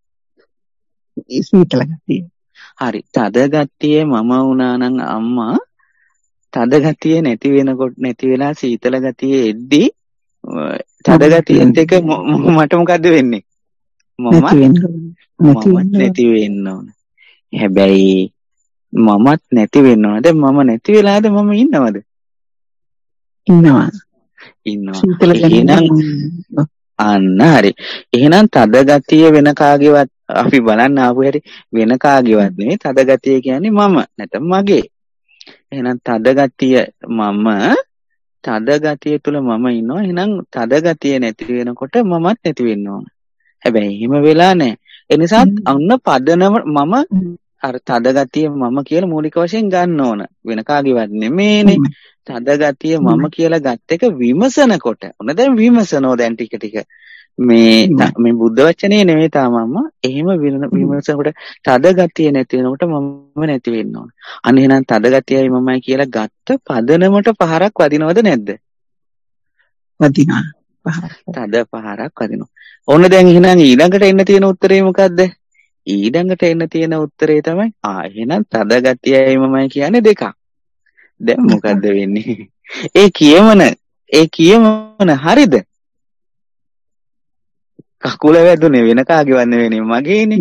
සීතල ගතිය. හරි. තද ගතිය මම වුණා නම් අම්මා තද ගතිය නැති වෙනකොට නැති වෙලා සීතල ගතිය එද්දි තද ගතියත් එක මට මොකද්ද වෙන්නේ? මම මමත් නැති වෙන්න ඕන. හැබැයි මමත් නැති වෙන්න ඕන. දැන් මම නැති වෙලාද මම ඉන්නවද? ඉන්නවා. ඉන්නවා. එහෙනම් අන්න හරි. එහෙනම් තද ගතිය වෙන කාගේවත් අපි බලන්න ආපු හැටි වෙන කාගේවත් නෙවෙයි. තද ගතිය කියන්නේ මම නැත්නම් මගේ. එහෙනම් තද ගතිය මම තද ගතිය තුල මම ඉන්නවා. එහෙනම් තද ගතිය නැති වෙනකොට මමත් නැති වෙන්න ඕන. හැබැයි එහෙම වෙලා නැහැ. ඒ නිසා අන්න පදනම මම අර තද ගතිය මම කියලා මූලික වශයෙන් ගන්න ඕන. වෙන කාගේවත් නෙමෙයිනේ. තද ගතිය මම කියලා ගත් එක විමසනකොට ඔන්න දැන් විමසනෝ දැන් ටික ටික මේ මේ බුද්ධ වචනේ නෙමෙයි තාම අම්මා. එහෙම විමසනකොට තද ගතිය නැති වෙනකොට මම නැති වෙන්න ඕන. අන්න එහෙනම් තද ගතියයි මමයි කියලා ගත්ත පදනමට පහරක් වදිනවද නැද්ද? වදිනවා. තද පහරක් වදිනවා. ඔන්න දැන් එහෙනම් ඊළඟට එන්න තියෙන උත්තරේ මොකද්ද? ඊළඟට එන්න තියෙන උත්තරේ තමයි ආ එහෙනම් තද ගතියයි මමයි කියන්නේ දෙකක්. දැන් මොකද්ද වෙන්නේ? ඒ කියමන ඒ කියමන හරිද? කකුල වැදුනේ වෙන කාගේවත් නෙවෙයි මගේනේ.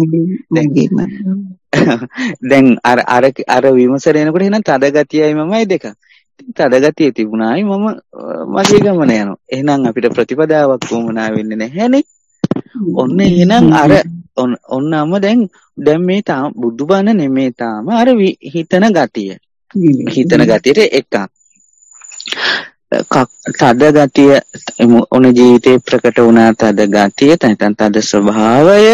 දැන් අර අර අර විමසන එනකොට එහෙනම් තද ගතියයි මමයි දෙකක්. තද ගතිය තිබුණායි මම මගේ ගමන යනවා. එහෙනම් අපිට ප්‍රතිපදාවක් වුණා වෙන්නේ නැහැනේ. ඔන්න එහෙනම් අර ඔන්නම දැන් දැන් මේ තාම බුදුබණ නෙමේ තාම අර හිතන ගතිය. හිතන ගතියට එකක්. තද ගතිය ඔන ජීවිතේ ප්‍රකට වුණා තද ගතිය නැත්නම් තද ස්වභාවය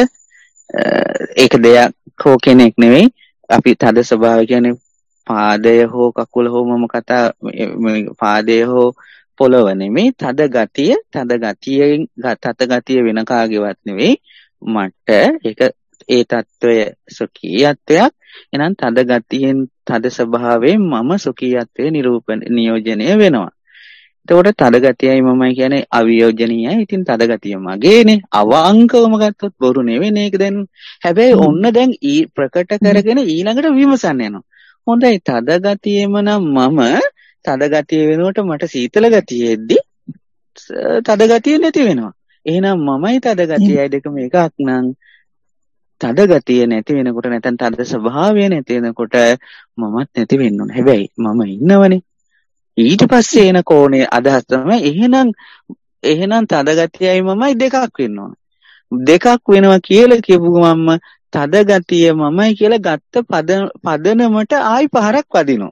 ඒක දෙයක් හෝ කෙනෙක් නෙවෙයි. අපි තද ස්වභාවය කියන්නේ පාදය හෝ කකුල හෝ මම කතා පාදය හෝ පොළව නෙමෙයි. තද ගතිය තද ගතියෙන් තද ගතිය වෙන කාගේවත් නෙවෙයි. මට ඒක ඒ తত্ত্বය සුඛීයත්වයක්. එහෙනම් තද ගතියෙන් තද ස්වභාවයෙන් මම සුඛීයත්වයේ නිරූපණ නියෝජනය වෙනවා. එතකොට තද ගතියයි මමයි කියන්නේ අවියෝජනීයයි. ඉතින් තද ගතිය මගේනේ. අවංකවම ගත්තොත් බොරු නෙවෙයි නේද දැන්. හැබැයි ඔන්න දැන් ඊ ප්‍රකට කරගෙන ඊළඟට විමසන්න යනවා. හොඳයි තද ගතියෙම නම් මම තද ගතිය වෙනකොට මට සීතල ගතිය එද්දි තද ගතිය නැති වෙනවා. එහෙනම් මමයි තද ගතියයි දෙකම එකක් නම් තද ගතිය නැති වෙනකොට නැත්නම් තද ස්වභාවය නැති වෙනකොට මමත් නැති වෙන්න ඕන. හැබැයි මම ඉන්නවනේ. ඊට පස්සේ එන කෝණේ අදහස් තමයි එහෙනම් එහෙනම් තද ගතියයි මමයි දෙකක් වෙන්න ඕන. දෙකක් වෙනවා කියලා කියපු මම තද ගතිය මමයි කියලා ගත්ත පද පදනමට ආයි පහරක් වදිනවා.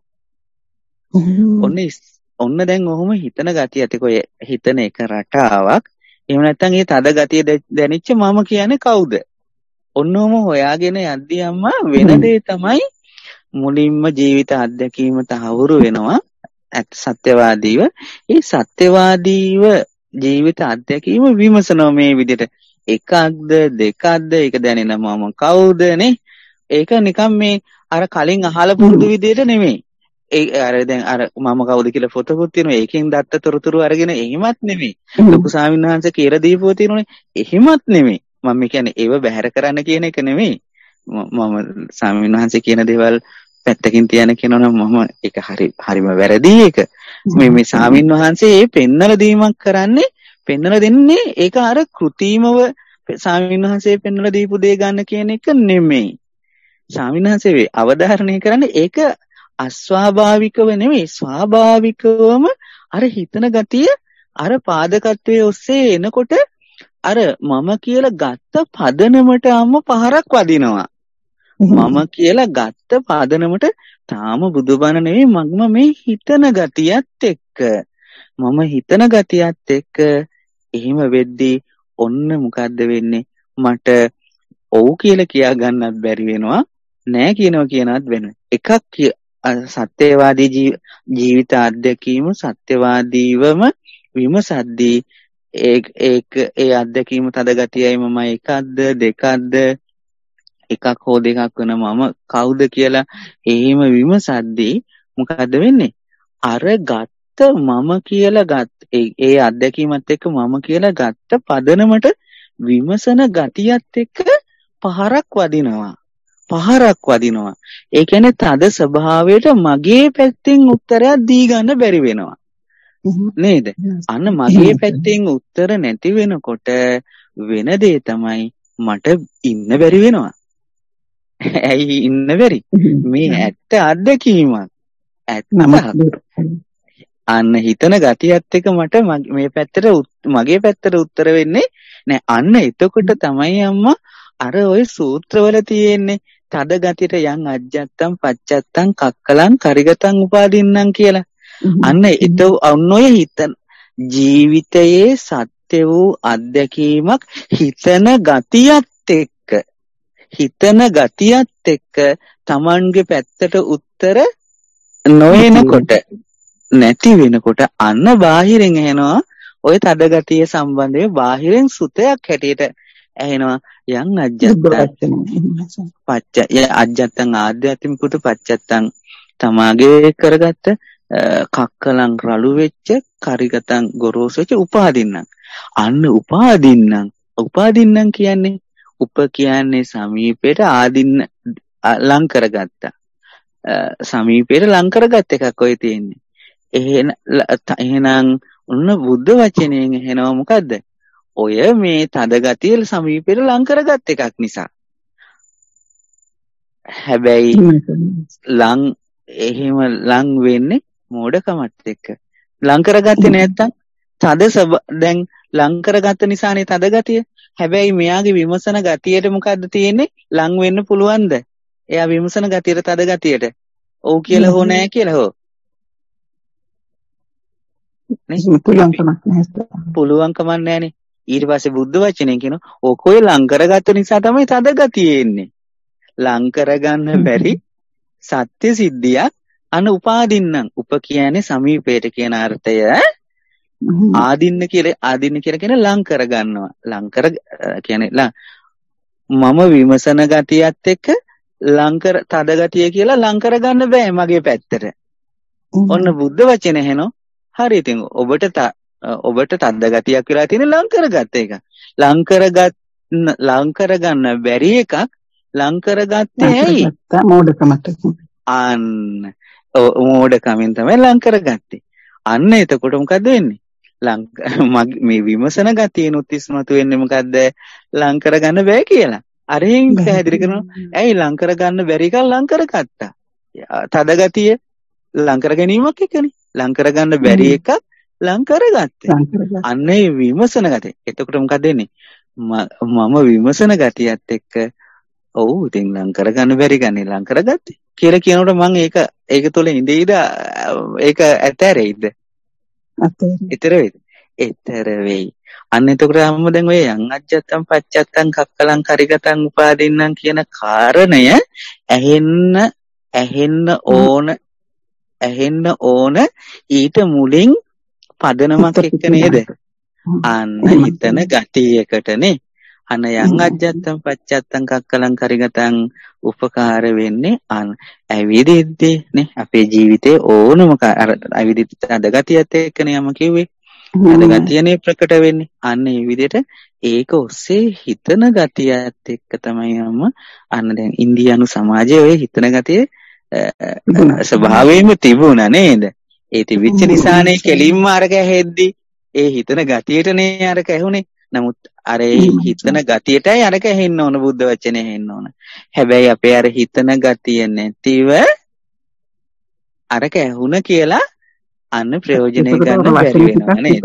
ඔන්න ඔන්න දැන් ඔහොම හිතන ගතිය ඇතිකොය හිතන එක රටාවක්. එහෙම නැත්නම් මේ තද ගතිය දැනෙච්ච මම කියන්නේ කවුද? ඔන්නෝම හොයාගෙන යද්දී අම්මා වෙන දේ තමයි මුලින්ම ජීවිත අත්දැකීම තහවුරු වෙනවා. ඇත්ත සත්‍යවාදීව ඒ සත්‍යවාදීව ජීවිත අත්දැකීම විමසනවා මේ විදිහට එකක්ද දෙකක්ද ඒක දැනෙන මම කවුදනේ ඒක නිකන් මේ අර කලින් අහලා පුරුදු විදිහට නෙමෙයි. ඒ අර දැන් අර මම කවුද කියලා පොතකුත් තියෙනවා. ඒකෙන් දත්ත තොරතුරු අරගෙන එහෙමත් නෙමෙයි. ලොකු ස්වාමීන් වහන්සේ කියලා දීපුවා තියෙනනේ. එහෙමත් නෙමෙයි. මම කියන්නේ ඒව බැහැර කරන්න කියන එක නෙමෙයි. මම ස්වාමීන් වහන්සේ කියන දේවල් පැත්තකින් තියන කෙනා මම ඒක හරි හරිම වැරදි ඒක. මේ මේ ස්වාමීන් වහන්සේ මේ පෙන්නලා දීමක් කරන්නේ පෙන්නලා දෙන්නේ ඒක අර කෘතිමව ස්වාමීන් වහන්සේ පෙන්නලා දීපු දේ ගන්න කියන එක නෙමෙයි. ස්වාමීන් වහන්සේ අවධාරණය කරන්නේ ඒක අස්වාභාවිකව නෙමෙයි ස්වාභාවිකවම අර හිතන ගතිය අර පාදකත්වයේ ඔස්සේ එනකොට අර මම කියලා ගත්ත පදනමට අම්ම පහරක් වදිනවා. මම කියලා ගත්ත පදනමට තාම බුදුබණ නෙවෙයි මම මේ හිතන ගතියත් එක්ක මම හිතන ගතියත් එක්ක එහෙම වෙද්දී ඔන්න මොකද්ද වෙන්නේ මට ඔව් කියලා කියා ගන්නත් බැරි වෙනවා නෑ කියනවා කියනවත් වෙන එකක්. සත්‍යවාදී ජීවිත අත්දැකීම සත්‍යවාදීවම විමසද්දී ඒ ඒක ඒ අත්දැකීම තද ගතියයි මම එකක්ද දෙකක්ද එකක් හෝ දෙකක් වෙන මම කවුද කියලා එහෙම විමසද්දී මොකද්ද වෙන්නේ? අර ගත්ත මම කියලා ගත්ත ඒ අත්දැකීමත් එක්ක මම කියලා ගත්ත පදනමට විමසන ගතියත් එක්ක පහරක් වදිනවා. පහරක් වදිනවා. ඒ කියන්නේ තද ස්වභාවයට මගේ පැත්තෙන් උත්තරයක් දී ගන්න බැරි වෙනවා. නේද? අන්න මගේ පැත්තෙන් උත්තර නැති වෙනකොට වෙන දේ තමයි මට ඉන්න බැරි වෙනවා. ඇයි ඉන්න බැරි? මේ ඇත්ත අත්දැකීමක්. ඇත්ත. අන්න හිතන ගතියත් එක්ක මට මේ පැත්තට මගේ පැත්තට උත්තර වෙන්නේ නෑ. අන්න එතකොට තමයි අම්මා අර ওই සූත්‍රවල තියෙන්නේ තද ගතියට යන් අජ්ජත්තම් පච්චත්තම් කක්කලං කරිගතං උපාදින්නම් කියලා. අන්න ඒත ඔන්න ඔය හිතන ජීවිතයේ සත්‍ය වූ අත්දැකීමක් හිතන ගතියත් එක්ක හිතන ගතියත් එක්ක Tamanගේ පැත්තට උත්තර නොවෙනකොට නැති වෙනකොට අන්න බාහිරින් එනවා ඔය තද ගතිය සම්බන්ධව බාහිරින් සුතයක් හැටියට ඇහෙනවා යන් අජ්ජත්තං පච්ච ය අජ්ජත්තං ආධ්‍යාත්මිකුට පච්චත්තං තමාගේ කරගත්ත කක්කලං රළු වෙච්ච කරිගතං ගොරෝසු වෙච්ච උපාදින්නම්. අන්න උපාදින්නම් උපාදින්නම් කියන්නේ උප කියන්නේ සමීපයට ආදින්න ලං කරගත්තා. සමීපයට ලං කරගත් එකක් ඔය තියෙන්නේ. එහෙන එහෙනම් උන්න බුද්ධ වචනයෙන් එහෙනවා මොකද්ද? ඔය මේ තද ගතිය සමීපයට ලං කරගත් එකක් නිසා. හැබැයි ලං එහෙම ලං වෙන්නේ මෝඩකමත් එක්ක. ලං කරගත්තේ නැත්තම් තද දැන් ලං කරගත්ත නිසානේ තද ගතිය. හැබැයි මෙයාගේ විමසන ගතියට මොකද්ද තියෙන්නේ? ලං වෙන්න පුළුවන්ද? එයා විමසන ගතියට තද ගතියට. ඔව් කියලා හෝ නැහැ කියලා හෝ. පුළුවන් කමක් නැහැනේ. ඊට පස්සේ බුද්ධ වචනේ කියනවා ඔකෝය ලං කරගත්ත නිසා තමයි තද ගතිය එන්නේ. ලං කරගන්න බැරි සත්‍ය සිද්ධියක් අන උපාදින්නම්. උප කියන්නේ සමීපයට කියන අර්ථය. ආදින්න කියලා ආදින්න කියලා කියන ලං කරගන්නවා. ලං කර කියන්නේ මම විමසන ගතියත් එක්ක ලං කර තද ගතිය කියලා ලං කරගන්න බෑ මගේ පැත්තට. ඔන්න බුද්ධ වචනේ එනවා. හරි ඉතින් ඔබට ඔබට තද්ද ගතියක් කියලා තියෙන ලං කරගත්ත එක. ලං කරගත් ලං කරගන්න බැරි එකක් ලං කරගත්තේ ඇයි? මෝඩකමට. අන්න මෝඩකමින් තමයි ලං කරගත්තේ. අන්න එතකොට මොකද වෙන්නේ? ලං මේ විමසන ගතියනොත් ඉස්මතු වෙන්නේ මොකද්ද? ලං කරගන්න බෑ කියලා. අරෙන් පැහැදිලි කරනවා. ඇයි ලං කරගන්න බැරි එකක් ලං කරගත්තා. තද ගතිය ලං කර ගැනීමක් එකනේ. ලං කරගන්න බැරි එකක් ලං කරගත්තේ. අන්න ඒ විමසන ගතිය. එතකොට මොකද වෙන්නේ? මම විමසන ගතියත් එක්ක ඔව් ඉතින් ලං කරගන්න බැරි ගන්නේ ලං කරගත්තේ කියලා කියනකොට මම ඒක ඒක තුළ ඉඳීද ඒක ඇතැරෙයිද? ඇතැර වෙයිද? ඇතැර වෙයි. අන්න එතකොට අම්ම දැන් ඔය යන් අජ්ජත්තම් පච්චත්තම් කක්කලං කරිගතං උපාදින්නම් කියන කාරණය ඇහෙන්න ඇහෙන්න ඕන ඇහෙන්න ඕන ඊට මුලින් පදනමක් එක්ක නේද? අන්න හිතන ගතියකටනේ. අන යන් අජ්ජත්තම් පච්චත්තම් කක්කලං කරිගතං උපකාර වෙන්නේ අන ඇවිදිද්දී නේ අපේ ජීවිතේ ඕනම අර ඇවිදිද්දී අද ගතියත් එක්කනේ යම කිව්වේ. අද ගතියනේ ප්‍රකට වෙන්නේ. අන්න ඒ විදිහට ඒක ඔස්සේ හිතන ගතියත් එක්ක තමයි යම අන්න දැන් ඉන්දියානු සමාජයේ ඔය හිතන ගතිය ස්වභාවයෙන්ම තිබුණා නේද? ඒ තිබිච්ච නිසානේ කෙලින්ම අරක ඇහෙද්දි ඒ හිතන ගතියටනේ අරක ඇහුනේ. නමුත් අර හිතන ගතියටයි අරක ඇහෙන්න ඕන බුද්ධ වචනේ ඇහෙන්න ඕන. හැබැයි අපේ අර හිතන ගතිය නැතිව අරක ඇහුණ කියලා අන්න ප්‍රයෝජනෙ ගන්න බැරි වෙනවා නේද?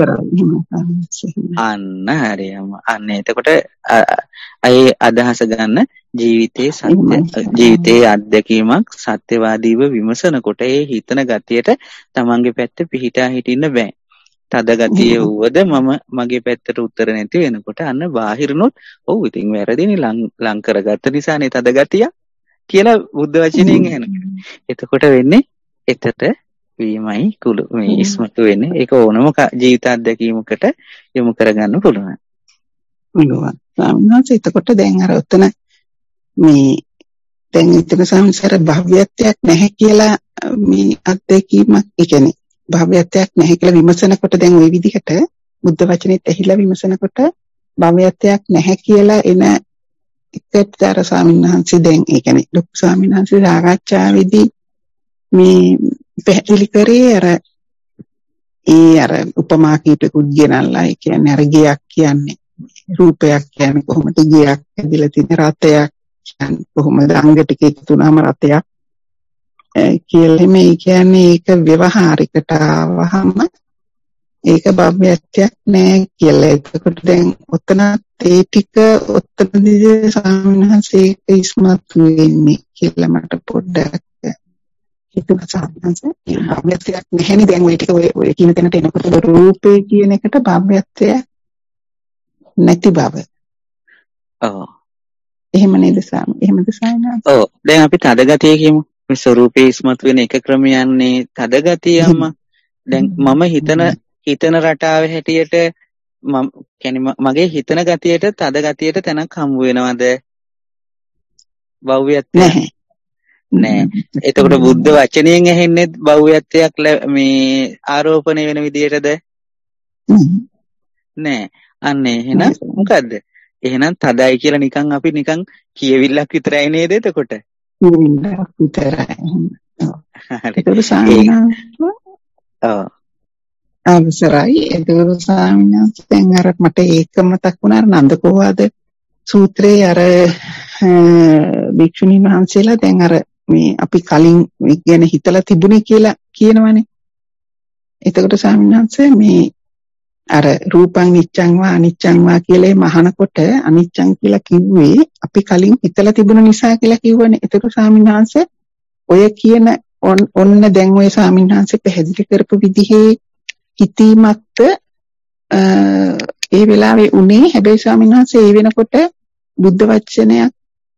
අන්න හරියම. අන්න එතකොට ඒ අදහස ගන්න ජීවිතේ සත්‍ය ජීවිතේ අත්දැකීමක් සත්‍යවාදීව විමසනකොට ඒ හිතන ගතියට තමන්ගේ පැත්ත පිහිටා හිටින්න බෑ. තද ගතිය වුවද මම මගේ පැත්තට උත්තර නැති වෙනකොට අන්න බාහිරනොත් ඔව් ඉතින් වැරදිනේ ලං කරගත්ත නිසානේ තද ගතිය. කියලා බුද්ධ වචනයෙන් එනවා. එතකොට වෙන්නේ එතට වීමයි කුළු මේ ඉස්මතු වෙන්නේ. ඒක ඕනම ජීවිත අත්දැකීමකට යොමු කරගන්න පුළුවන්. පුළුවන්. ස්වාමීන් වහන්සේ එතකොට දැන් අර උතන මේ දැන් ඉතන සංසාර භව්‍යත්වයක් නැහැ කියලා මේ අත්දැකීමක් ඒ කියන්නේ භව්‍යත්වයක් නැහැ කියලා විමසනකොට දැන් ওই විදිහට බුද්ධ වචනේත් ඇහිලා විමසනකොට භව්‍යත්වයක් නැහැ කියලා එන එකතර ස්වාමීන් වහන්සේ දැන් ඒ කියන්නේ ලොකු ස්වාමීන් වහන්සේ සාකච්ඡාවේදී මේ පැහැදිලි කරේ අර ඒ අර උපමා කීපකුත් ගෙනල්ලා ඒ කියන්නේ අර ගියක් කියන්නේ රූපයක් කියන්නේ කොහොමද ගියක් ඇදලා තියෙන රතයක් කියන්නේ කොහොමද අංග ටික එකතු වුණාම රතයක් කියලා මේ කියන්නේ ඒක ව්‍යවහාරිකට ආවහම ඒක භව්‍යත්වයක් නෑ කියලා. ඒකට දැන් ඔතන ඒ ටික ඔතනදී සාමනහසේ ඉස්මතු වෙන්නේ කියලා මට පොඩ්ඩක් හිතුණා සාමනහසේ. භව්‍යත්වයක් නැහැනේ දැන් ওই ටික ඔය කියන තැනට එනකොට රූපේ කියන එකට භව්‍යත්වයක් නැති බව. ඔව්. එහෙම නේද සාම? එහෙමද සාමනහස? ඔව්. දැන් අපි තදගතිය කියමු. මේ ස්වરૂපේ ඉස්මතු වෙන එක ක්‍රමයන්නේ තදගතියම. දැන් මම හිතන හිතන රටාවේ හැටියට මම කියන්නේ මගේ හිතන ගතියට තද ගතියට තැනක් හම්බ වෙනවද? භව්‍යත්වයක් නැහැ. නෑ. එතකොට බුද්ධ වචනයෙන් ඇහෙන්නේ භව්‍යත්වයක් මේ ආරෝපණය වෙන විදියටද? නෑ. අන්න එහෙනම් මොකද්ද? එහෙනම් තදයි කියලා නිකන් අපි නිකන් කියවිල්ලක් විතරයි නේද එතකොට? කියවිල්ලක් විතරයි. හරි. ඒක සාමාන්‍ය ඔව්. අවසරයි ඒක ස්වාමීන් වහන්සේ දැන් අර මට ඒක මතක් වුණා අර නන්දකෝවාද සූත්‍රයේ අර භික්ෂුණීන් වහන්සේලා දැන් අර මේ අපි කලින් ගැන හිතලා තිබුණේ කියලා කියනවනේ. එතකොට ස්වාමීන් වහන්සේ මේ අර රූපං නිච්ඡං වා අනිච්ඡං වා කියලා මහනකොට අනිච්ඡං කියලා කිව්වේ අපි කලින් හිතලා තිබුණ නිසා කියලා කිව්වනේ. එතකොට ස්වාමීන් වහන්සේ ඔය කියන ඔන්න දැන් ඔය ස්වාමීන් වහන්සේ පැහැදිලි කරපු විදිහේ හිතීමත් ඒ වෙලාවේ උනේ හැබැයි ස්වාමීන් වහන්සේ ඒ වෙනකොට බුද්ධ වචනයක්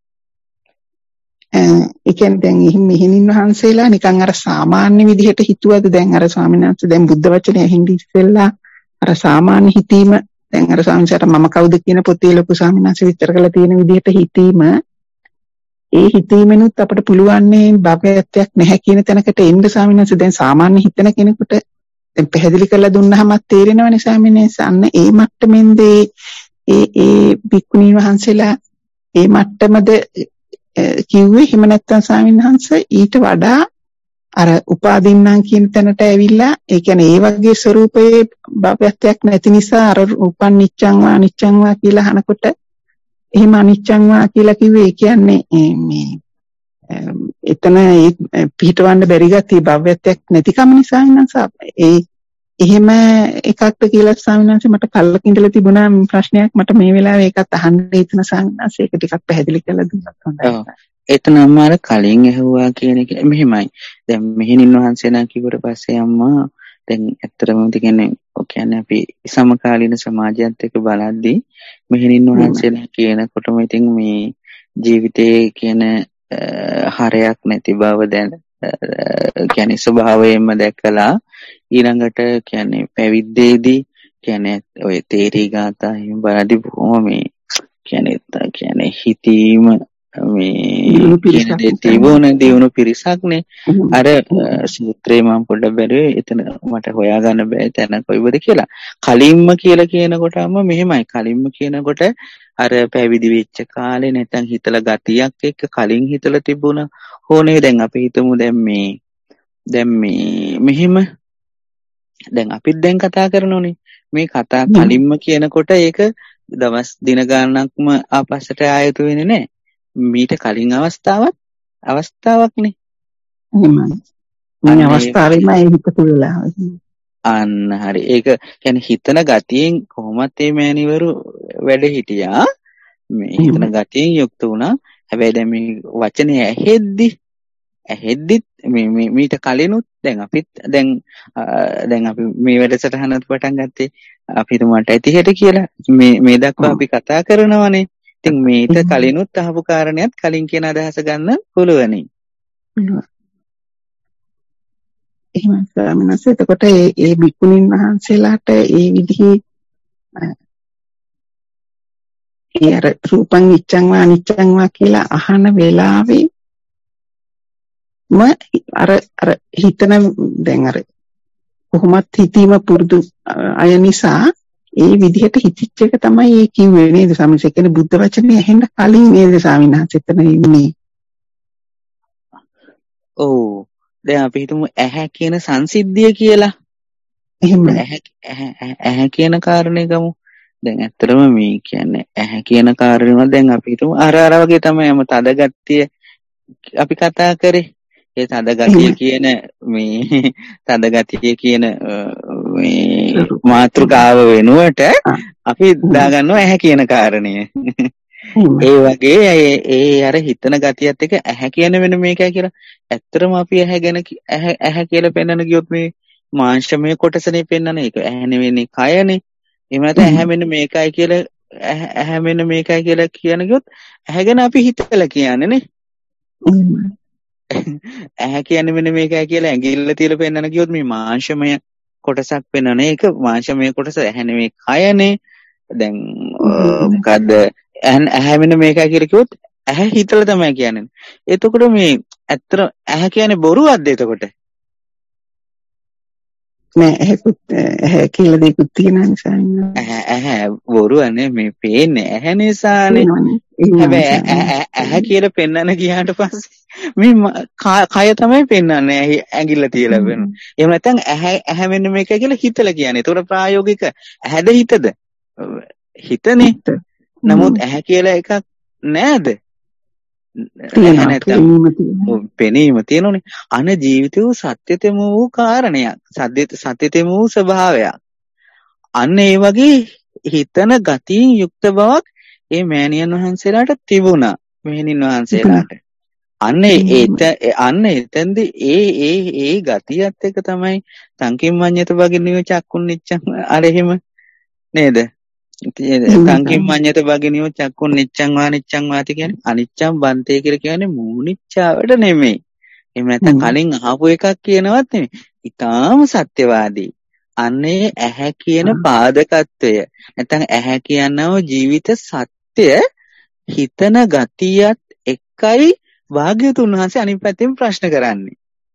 ඒ කියන්නේ දැන් මෙහෙණින් වහන්සේලා නිකන් අර සාමාන්‍ය විදිහට හිතුවද දැන් අර ස්වාමීන් වහන්සේ දැන් බුද්ධ වචනය හින්දි ඉස්සෙල්ලා අර සාමාන්‍ය හිතීම දැන් අර ස්වාමීන් වහන්සේට මම කවුද කියන පොතේ ලොකු ස්වාමීන් වහන්සේ විස්තර කරලා තියෙන විදිහට හිතීම ඒ හිතීමෙනුත් අපිට පුළුවන් නේ භවයත්වයක් නැහැ කියන තැනකට එන්න ස්වාමීන් වහන්සේ දැන් සාමාන්‍ය හිතන කෙනෙකුට දැන් පැහැදිලි කරලා දුන්නාම තේරෙනවනේ ස්වාමීන් වහන්සේ අන්න ඒ මට්ටමෙන්ද ඒ ඒ භික්ඛුණී වහන්සේලා ඒ මට්ටමද කිව්වේ එහෙම නැත්නම් ස්වාමීන් වහන්සේ ඊට වඩා අර උපාදින්නම් කියන තැනට ඇවිල්ලා ඒ කියන්නේ ඒ වගේ ස්වરૂපයේ භවයත්වයක් නැති නිසා අර උපන් නිච්ඡං වා අනිච්ඡං වා කියලා අහනකොට එහෙම අනිච්ඡං වා කියලා කිව්වේ ඒ කියන්නේ මේ එතන පිටවන්න බැරි ගැතිය භව්‍යත්වයක් නැතිකම නිසා නංස ඒ එහෙම එකක්ද කියලා ස්වාමීන් වහන්සේ මට කල්ලක ඉඳලා තිබුණා ප්‍රශ්නයක් මට මේ වෙලාවේ ඒකත් අහන්න හිතන ස්වාමීන් වහන්සේ ඒක ටිකක් පැහැදිලි කරලා දුන්නත් හොඳයි. එතනම අර කලින් ඇහුවා කියන එක මෙහෙමයි. දැන් මෙහෙණින් වහන්සේලා කිව්වට පස්සේ අම්මා දැන් ඇත්තටම කියන්නේ ඔය කියන්නේ අපි සමකාලීන සමාජයත් එක්ක බලද්දී මෙහෙණින් වහන්සේලා කියනකොටම ඉතින් මේ ජීවිතයේ කියන හරයක් නැති බව දැන කියන්නේ ස්වභාවයෙන්ම දැකලා ඊළඟට කියන්නේ පැවිද්දේදී කියන්නේ ඔය තේරී ගාථා එහෙම බලද්දී බොහොම මේ කියන්නේ කියන්නේ හිතීම මේ තිබුණ දියුණු පිරිසක්නේ අර සූත්‍රේ මම පොඩ්ඩක් බැලුවේ එතන මට හොයාගන්න බැහැ තැන කොයිවද කියලා. කලින්ම කියලා කියනකොටම මෙහෙමයි කලින්ම කියනකොට අර පැවිදි වෙච්ච කාලේ නැත්නම් හිතලා ගතියක් එක්ක කලින් හිතලා තිබුණ හෝනේ දැන් අපි හිතමු දැන් මේ දැන් මේ මෙහෙම දැන් අපිත් දැන් කතා කරනෝනේ මේ කතා කලින්ම කියනකොට ඒක දවස් දින ගානක්ම ආපස්සට ආයතු වෙන්නේ නැහැ. මීට කලින් අවස්ථාවක් අවස්ථාවක්නේ. එහෙමයි. මේ අවස්ථාවේම ඒ හිතපු වෙලාව. අන්න හරි. ඒක කියන්නේ හිතන ගතියෙන් කොහොමත් මේ මෑණිවරු වැඩ හිටියා. මේ හිතන ගතියෙන් යුක්ත වුණා. හැබැයි දැන් මේ වචනේ ඇහෙද්දි ඇහෙද්දිත් මේ මීට කලිනුත් දැන් අපිත් දැන් දැන් අපි මේ වැඩසටහනත් පටන් ගත්තේ අපි තුමාට ඇති හෙට කියලා මේ මේ දක්වා අපි කතා කරනවානේ. ඉතින් මේක කලිනුත් අහපු කාරණයක් කලින් කියන අදහස ගන්න පුළුවනි. එහෙම ස්වාමීන් වහන්සේ එතකොට ඒ ඒ බිකුණින් වහන්සේලාට ඒ විදිහේ ඒ අර රූපං නිච්ඡං වා අනිච්ඡං වා කියලා අහන වෙලාවේ ම අර අර හිතන දැන් අර කොහොමත් හිතීම පුරුදු අය නිසා ඒ විදිහට හිතිච්ච එක තමයි ඒ කිව්වේ නේද ස්වාමීන් වහන්සේ. කියන්නේ බුද්ධ වචනේ ඇහෙන්න කලින් නේද ස්වාමීන් වහන්සේ එතන ඉන්නේ. ඔව්. දැන් අපි හිතමු ඇහැ කියන සංසිද්ධිය කියලා. එහෙම ඇහැ ඇහැ කියන කාරණේ ගමු. දැන් ඇත්තටම මේ කියන්නේ ඇහැ කියන කාරණේම දැන් අපි හිතමු අර අර වගේ තමයි යම තද ගතිය අපි කතා කරේ. ඒ තද ගතිය කියන මේ තද ගතිය කියන මේ මාතෘකාව වෙනුවට අපි දාගන්නවා ඇහැ කියන කාරණය. ඒ වගේ ඒ අර හිතන ගතියත් එක්ක ඇහැ කියන වෙන මේකයි කියලා. ඇත්තටම අපි ඇහැ ගැන ඇහැ ඇහැ කියලා පෙන්වන්න ගියොත් මේ මාංශමය කොටසනේ පෙන්වන්නේ. ඒක ඇහැ නෙවෙයි කයනේ. එහෙම නැත්නම් ඇහැ මෙන්න මේකයි කියලා ඇහැ මෙන්න මේකයි කියලා කියන ගියොත් ඇහැ ගැන අපි හිතලා කියන්නේ නේ. ඇහැ කියන්නේ මෙන්න මේකයි කියලා ඇඟිල්ල තියලා පෙන්වන්න ගියොත් මේ මාංශමය කොටසක් පෙන්වන එක මාංශමය කොටස ඇහැ නෙවෙයි කයනේ. දැන් මොකද්ද ඇහැ මෙන්න මේකයි කියලා කිව්වොත් ඇහැ හිතලා තමයි කියන්නේ. එතකොට මේ ඇත්තට ඇහැ කියන්නේ බොරුවක්ද එතකොට? නෑ ඇහැකුත් ඇහැ කියලා දෙකුත් තියෙනවා නිසා ඇහැ ඇහැ බොරුව නෙමෙයි පේන්නේ ඇහැ නිසානේ. හැබැයි ඇහැ කියලා පෙන්වන්න ගියාට පස්සේ මේ කය තමයි පෙන්වන්නේ ඇඟිල්ල තියලා වෙන. එහෙම නැත්නම් ඇහැ ඇහැ මෙන්න මේක කියලා හිතලා කියන්නේ. ඒතකොට ප්‍රායෝගික ඇහැද හිතද? හිතනේ. නමුත් ඇහැ කියලා එකක් නෑද? පෙනීම තියෙනනේ. අන ජීවිතය වූ සත්‍යතම වූ කාරණයක්. සත්‍ය සත්‍යතම වූ ස්වභාවයක්. අන්න ඒ වගේ හිතන ගතියින් යුක්ත බවක් ඒ මෑණියන් වහන්සේලාට තිබුණා. මෙහෙණින් වහන්සේලාට. අන්න ඒත අන්න එතෙන්දී ඒ ඒ ඒ ගතියත් එක තමයි සංකිම්මඤ්ඤත වගිනිය චක්කුන්නිච්චං අර එහෙම නේද? සංකිම්මඤ්ඤත වගිනිය චක්කුන් නිච්චං වා නිච්චං වාති කියන්නේ අනිච්චං බන්තේ කියලා කියන්නේ මූනිච්චාවට නෙමෙයි. එහෙම නැත්නම් කලින් අහපු එකක් කියනවත් නෙමෙයි. ඊටාම සත්‍යවාදී. අන්නේ ඇහැ කියන පාදකත්වය නැත්නම් ඇහැ කියනව ජීවිත සත්‍ය හිතන ගතියත් එකයි භාග්‍යතුන් වහන්සේ අනිත් පැත්තෙන් ප්‍රශ්න කරන්නේ.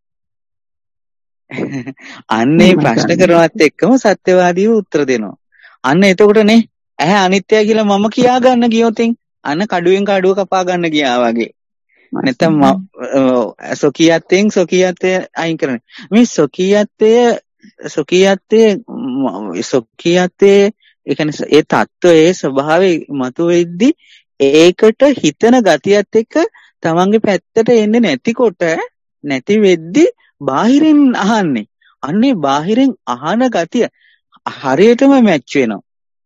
අන්නේ ප්‍රශ්න කරනවත් එක්කම සත්‍යවාදීව උත්තර දෙනවා. අන්න එතකොටනේ ඇහැ අනිත්‍යයි කියලා මම කියා ගන්න ගියොතින් අන්න කඩුවෙන් කඩුව කපා ගන්න ගියා වගේ. නැත්නම් සොකියත්ෙන් සොකියත්ය අයින් කරන්නේ. මේ සොකියත්ය සොකියත්ය සොකියත්ය ඒ කියන්නේ ඒ தত্ত্বයේ ස්වභාවය මතුවෙද්දි ඒකට හිතන ගතියත් එක්ක තමන්ගේ පැත්තට එන්නේ නැතිකොට නැති වෙද්දි බාහිරින් අහන්නේ. අන්නේ බාහිරින් අහන ගතිය හරියටම මැච් වෙනවා.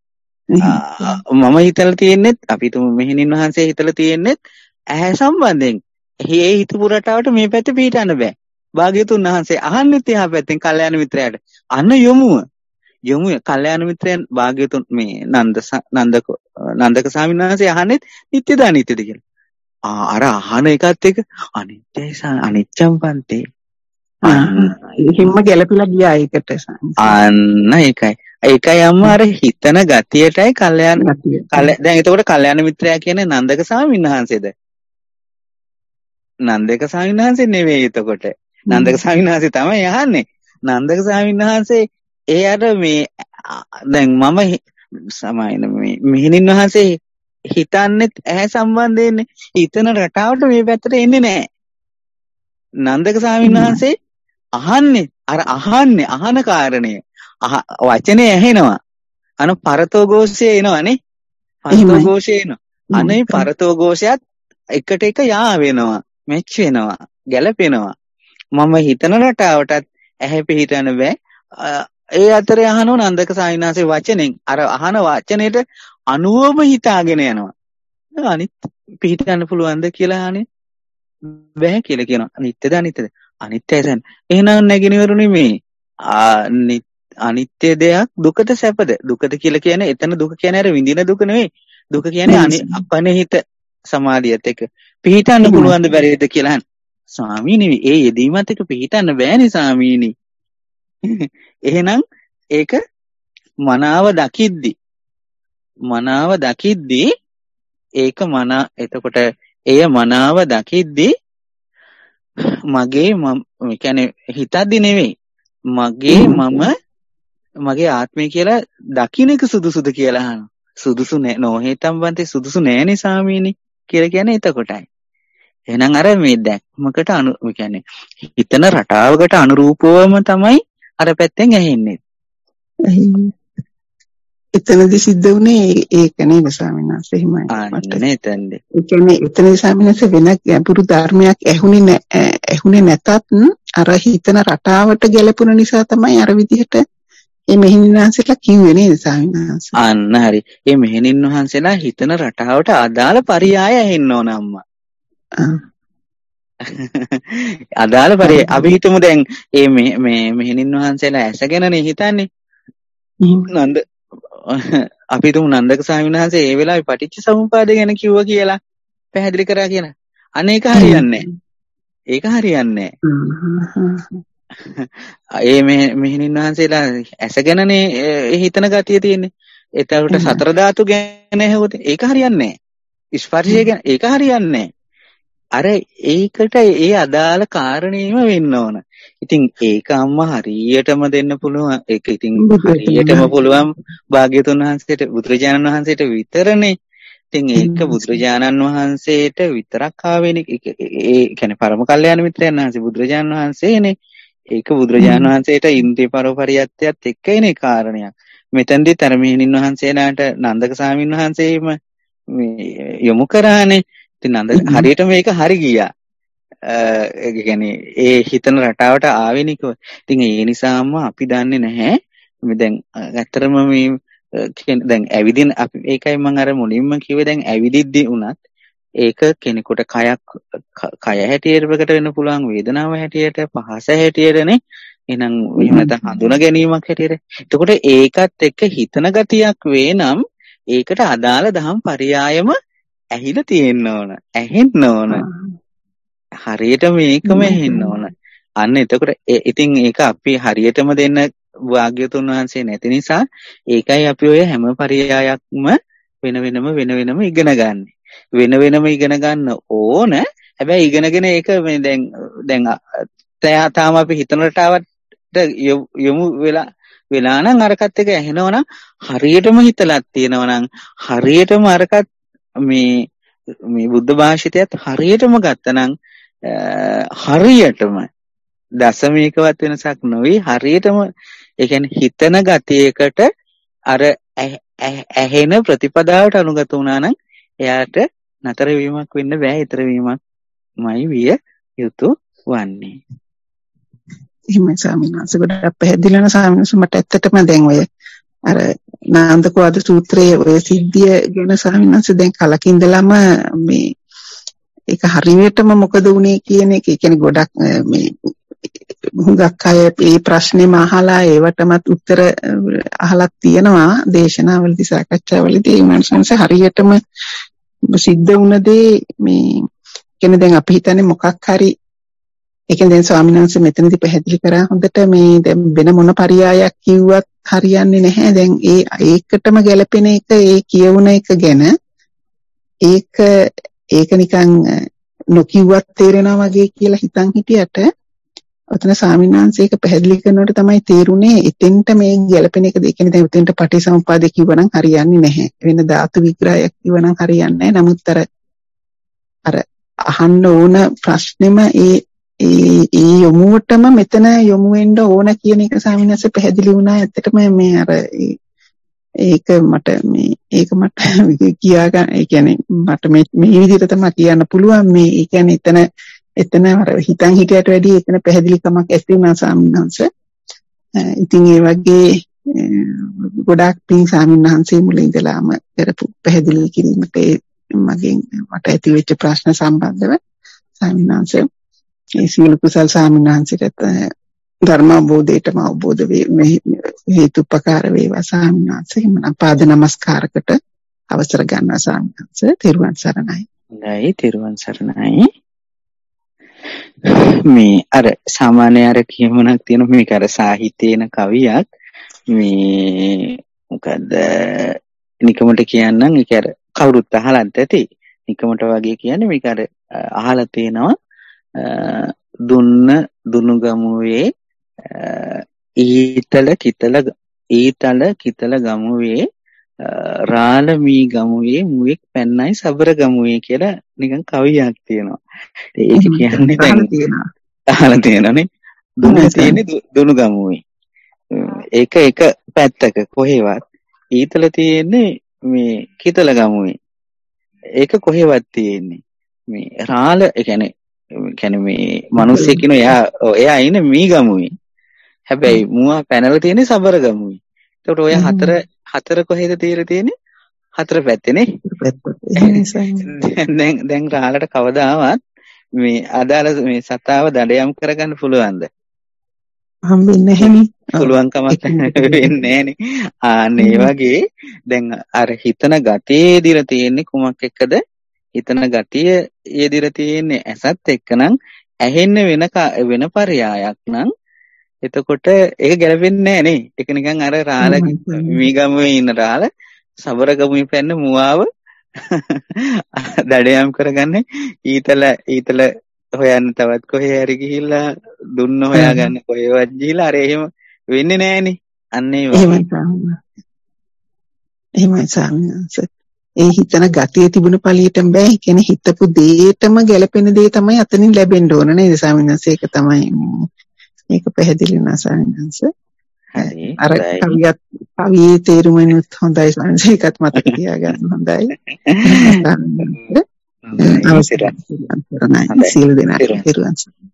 මම හිතලා තියෙන්නේත් අපි තුමු මෙහෙණින් වහන්සේ හිතලා තියෙන්නේත් ඇහැ සම්බන්ධයෙන්. ඒ හිතපු රටාවට මේ පැත්තේ පිටන්න බෑ. භාග්‍යතුන් වහන්සේ අහන්නෙත් එහා පැත්තෙන් කල්යාණ මිත්‍රයාට. අන්න යොමුව. යොමුව කල්යාණ මිත්‍රයන් භාග්‍යතුන් මේ නන්ද නන්දක නන්දක ස්වාමීන් වහන්සේ අහන්නෙත් නිත්‍යද අනිත්‍යද කියලා. ආ අර අහන එකත් එක අනිත්‍යයි අනිච්චම් පන්තේ. හිම්ම ගැලපිලා ගියා ඒකට. අන්න ඒකයි. ඒකයි අම්මා අර හිතන ගතියටයි කල්යාණ දැන් එතකොට කල්යාණ මිත්‍රයා කියන්නේ නන්දක ස්වාමීන් වහන්සේද? නන්දක ස්වාමීන් වහන්සේ නෙවෙයි එතකොට. නන්දක ස්වාමීන් වහන්සේ තමයි අහන්නේ. නන්දක ස්වාමීන් වහන්සේ ඒ අර මේ දැන් මම සමායන මේ මිහිණින් වහන්සේ හිතන්නේත් ඇහැ සම්බන්ධයෙන්නේ. හිතන රටාවට මේ පැත්තට එන්නේ නැහැ. නන්දක ස්වාමීන් වහන්සේ අහන්නේ අර අහන්නේ අහන කාරණය වචනේ ඇහෙනවා. අන පරතෝ ഘോഷය එනවනේ. පරතෝ ഘോഷය එනවා. අනේ පරතෝ ഘോഷයත් එකට එක යා වෙනවා. මැච් වෙනවා. ගැලපෙනවා. මම හිතන රටාවටත් ඇහැ පිහිටන්න බෑ. ඒ අතරේ අහනෝ නන්දක සාමිනාසේ වචනෙන් අර අහන වචනෙට අනුවම හිතාගෙන යනවා. අනිත් පිහිටන්න පුළුවන්ද කියලා අහන්නේ බෑ කියලා කියනවා. අනිත්‍යද අනිත්‍යද? අනිත්‍යයි දැන්. එහෙනම් නැගිනවරුනේ මේ අනිත්‍ය දෙයක් දුකද සැපද? දුකද කියලා කියන්නේ එතන දුක කියන්නේ අර විඳින දුක නෙවෙයි. දුක කියන්නේ අනි අපනහිත සමාධියත් එක්ක පිහිටන්න පුළුවන් ද බැරිද කියලා අහන. ස්වාමීනි ඒ යෙදීමත් එක්ක පිහිටන්න බෑනේ ස්වාමීනි. එහෙනම් ඒක මනාව දකිද්දි මනාව දකිද්දි ඒක මනා එතකොට එය මනාව දකිද්දි මගේ මම කියන්නේ හිතද්දි නෙවෙයි මගේ මම මගේ ආත්මය කියලා දකින්න එක සුදුසුද කියලා අහනවා. සුදුසු නෑ නොහෙතම් වන්තේ සුදුසු නෑනේ ස්වාමීනි කියලා කියන්නේ එතකොටයි. එහෙනම් අර මේ දැක්මකට අනු කියන්නේ හිතන රටාවකට අනුරූපවම තමයි අර පැත්තෙන් ඇහෙන්නේ. එතනදි සිද්ධ වුණේ ඒක නේද ස්වාමීන් වහන්සේ? එහෙමයි. අනේ එතනදී. ඒ කියන්නේ එතනදී ස්වාමීන් වහන්සේ වෙන ගැඹුරු ධර්මයක් ඇහුනේ නැහැ. ඇහුනේ නැතත් අර හිතන රටාවට ගැලපුණ නිසා තමයි අර විදිහට මේ මෙහෙණින් වහන්සේලා කිව්වේ නේද ස්වාමීන් වහන්සේ? අන්න හරි. මේ මෙහෙණින් වහන්සේලා හිතන රටාවට අදාළ පරියාය ඇහෙන්න ඕන අම්මා. අදාළ පරියාය අපි හිතමු දැන් මේ මේ මෙහෙණින් වහන්සේලා ඇසගෙනනේ හිතන්නේ. නන්ද අපි තුමු නන්දක ස්වාමීන් වහන්සේ ඒ වෙලාවේ පටිච්ච සමුප්පාද ගැන කිව්වා කියලා පැහැදිලි කරා කියලා. අනේක හරියන්නේ නැහැ. ඒක හරියන්නේ නැහැ. ඒ මෙහෙණින් වහන්සේලා ඇසගෙනනේ හිතන ගතිය තියෙන්නේ. එතකොට සතර ධාතු ගැන ඇහුවොත් ඒක හරියන්නේ නැහැ. ස්පර්ශය ගැන ඒක හරියන්නේ නැහැ. අර ඒකට ඒ අදාළ කාරණේම වෙන්න ඕන. ඉතින් ඒක අම්මා හරියටම දෙන්න පුළුවන්. ඒක ඉතින් හරියටම පුළුවන් භාග්‍යතුන් වහන්සේට බුදුරජාණන් වහන්සේට විතරනේ. ඉතින් ඒක බුදුරජාණන් වහන්සේට විතරක් ආවෙන්නේ. ඒ කියන්නේ පරම කල්යාණ මිත්‍රයන් වහන්සේ බුදුරජාණන් වහන්සේනේ. ඒක බුදුරජාණන් වහන්සේට ඉන්ද්‍රිය පරෝපරියත්‍යත් එක්ක එනේ කාරණයක්. මෙතෙන්දිත් අර මෙහෙණින් වහන්සේලාට නන්දක ස්වාමීන් වහන්සේම යොමු කරානේ. ඉතින් නන්ද හරියට මේක හරි ගියා. ඒ කියන්නේ ඒ හිතන රටාවට ආවෙනිකව. ඉතින් ඒ නිසාම අපි දන්නේ නැහැ. මේ දැන් ඇත්තටම මේ දැන් ඇවිදින් අපි ඒකයි මම අර මුලින්ම කිව්වේ දැන් ඇවිදිද්දි උනත් ඒක කෙනෙකුට කයක් කය හැටියට ප්‍රකට වෙන්න පුළුවන් වේදනාව හැටියට පහස හැටියටනේ. එහෙනම් එහෙම නැත්නම් හඳුනා ගැනීමක් හැටියට. එතකොට ඒකත් එක්ක හිතන ගතියක් වේනම් ඒකට අදාළ දහම් පරියායම ඇහිලා තියෙන්න ඕන. ඇහෙන්න ඕන. හරියට මේකම ඇහෙන්න ඕන. අන්න එතකොට ඉතින් ඒක අපි හරියටම දෙන්න වාග්යතුන් වහන්සේ නැති නිසා ඒකයි අපි ඔය හැම පරියායක්ම වෙන වෙනම වෙන වෙනම ඉගෙන ගන්න. වෙන වෙනම ඉගෙන ගන්න ඕන. හැබැයි ඉගෙනගෙන ඒක මේ දැන් දැන් තාම අපි හිතන රටාවට යොමු වෙලා වෙලා නම් අරකට එක ඇහෙනවනම් හරියටම හිතලක් තියෙනවනම් හරියටම අරකට මේ මේ බුද්ධ භාෂිතයත් හරියටම ගත්තනම් හරියටම දශමිකවත් වෙනසක් නොවේ. හරියටම ඒ කියන්නේ හිතන ගතියකට අර ඇහෙන ප්‍රතිපදාවට අනුගත වුණා නම් එයාට නතර වීමක් වෙන්න බෑ. ඊතර වීමක්මයි විය යුතු වන්නේ. එහෙමයි ස්වාමීන් වහන්සේ. ගොඩක් පැහැදිලි වෙන ස්වාමීන් වහන්සේ මට ඇත්තටම දැන් ඔය අර නාන්දකවාද සූත්‍රයේ ඔය සිද්ධිය ගැන ස්වාමීන් වහන්සේ දැන් කලකින්දලම මේ ඒක හරියටම මොකද වුනේ කියන එක. ඒ කියන්නේ ගොඩක් මේ හුඟක් අය මේ ප්‍රශ්නේම අහලා ඒවටමත් උත්තර අහලා තියෙනවා දේශනාවලදී සාකච්ඡාවලදී. ඒ වුණාට හරියටම සිද්ධ වුණ දේ මේ කියන්නේ දැන් අපි හිතන්නේ මොකක් හරි ඒ කියන්නේ දැන් ස්වාමීන් වහන්සේ මෙතනදී පැහැදිලි කරා හොඳට මේ දැන් වෙන මොන පරියායක් කිව්වත් හරියන්නේ නැහැ. දැන් ඒ ඒකටම ගැලපෙන එක ඒ කියවුන එක ගැන ඒක ඒක නිකන් නොකියුවත් තේරෙනවා වගේ කියලා හිතන් හිටියට ඔතන ස්වාමීන් වහන්සේ ඒක පැහැදිලි කරනකොට තමයි තේරුනේ එතෙන්ට මේ ගැලපෙන එක. ඒ කියන්නේ දැන් එතෙන්ට පටිසමුප්පාද කිව්වනම් හරියන්නේ නැහැ. වෙන ධාතු විග්‍රහයක් කිව්වනම් හරියන්නේ නැහැ. නමුත් අර අර අහන්න ඕන ප්‍රශ්නෙම ඒ ඒ ඒ යොමුවටම මෙතන යොමු වෙන්න ඕන කියන එක ස්වාමීන් වහන්සේ පැහැදිලි වුණා. ඇත්තටම මේ අර ඒක මට මේ ඒක මට කියා ගන්න ඒ කියන්නේ මට මේ මේ විදිහට තමයි කියන්න පුළුවන්. මේ ඒ කියන්නේ එතන එතන අර හිතන් හිටියට වැඩිය එතන පැහැදිලිකමක් ඇති වුණා ස්වාමීන් වහන්සේ. ඉතින් ඒ වගේ ගොඩාක් පින් ස්වාමීන් වහන්සේ මුලින් ඉඳලාම කරපු පැහැදිලි කිරීමට මගෙන් මට ඇති වෙච්ච ප්‍රශ්න සම්බන්ධව ස්වාමීන් වහන්සේ ඒ සියලු කුසල් ස්වාමීන් වහන්සේට ධර්ම අවබෝධයටම අවබෝධ වේ හේතුපකාර වේවා ස්වාමීන් වහන්සේ. මම පාද නමස්කාරකට අවසර ගන්නවා ස්වාමීන් වහන්සේ. තෙරුවන් සරණයි. හොඳයි තෙරුවන් සරණයි. මේ අර සාමාන්‍ය අර කියමනක් තියෙන මේක අර සාහිත්‍යේන කවියක් මේ මොකද්ද නිකමට කියන්නම් ඒක අර කවුරුත් අහලත් ඇති නිකමට වගේ කියන්නේ මේක අර අහලා තියෙනවා දුන්න දුනුගමුවේ ඊතල කිතල ඊතල කිතල ගමුවේ රාල මී ගමුවේ මුවෙක් පැන්නයි සබර ගමුවේ කියලා නිකන් කවියක් තියෙනවා. ඒක කියන්නේ දැන් අහලා තියෙනනේ. දුන්න තියෙන්නේ දුනු ගමුවේ. ඒක එක පැත්තක කොහෙවත් ඊතල තියෙන්නේ මේ කිතල ගමුවේ. ඒක කොහෙවත් තියෙන්නේ මේ රාල ඒ කියන්නේ කියන්නේ මේ මිනිස්සෙක් කියන එයා එයා ඉන්නේ මී ගමුවේ. හැබැයි මුවා පැනලා තියෙන්නේ සබර ගමුවේ. ඒකට ඔය හතර හතර කොහෙද තියලා තියෙන්නේ? හතර පැත්තේනේ. දැන් දැන් රාලට කවදාවත් මේ අදාළ මේ සතාව දඩයම් කරගන්න පුළුවන්ද? හම්බෙන්නේ නැහෙනි. පුළුවන් කමක් වෙන්නේ නැහෙනි. ආන්න ඒ වගේ දැන් අර හිතන ගතියේ දිර තියෙන්නේ කුමක් එක්කද? හිතන ගතිය යෙදිර තියෙන්නේ ඇසත් එක්කනම් ඇහෙන්න වෙන වෙන පරයායක් නම් එතකොට ඒක ගැලපෙන්නේ නැහැ නේ. ඒක නිකන් අර රාල මීගමුවේ ඉන්න රාල සබරගමුවේ පැන්න මුවාව දඩයම් කරගන්නේ ඊතල ඊතල හොයන්න තවත් කොහේ හරි ගිහිල්ලා දුන්න හොයාගන්න කොහෙවත් ගිහිල්ලා අර එහෙම වෙන්නේ නැහනේ. අන්න ඒ වගේ. එහෙමයි සාමනස. ඒ හිතන ගතිය තිබුණ පළියටම බෑ. ඒ කියන්නේ හිතපු දෙයටම ගැලපෙන දේ තමයි අතනින් ලැබෙන්න ඕන නේද සාමනස? ඒක තමයි මේක පැහැදිලි වෙනවා සාමනස. හරි. අර කවියත් කවියේ තේරුමනුත් හොඳයි සාමනස. ඒකත් මතක තියාගන්න හොඳයි. අවසරයි. සීල දෙනා තෙරුවන් සරණයි.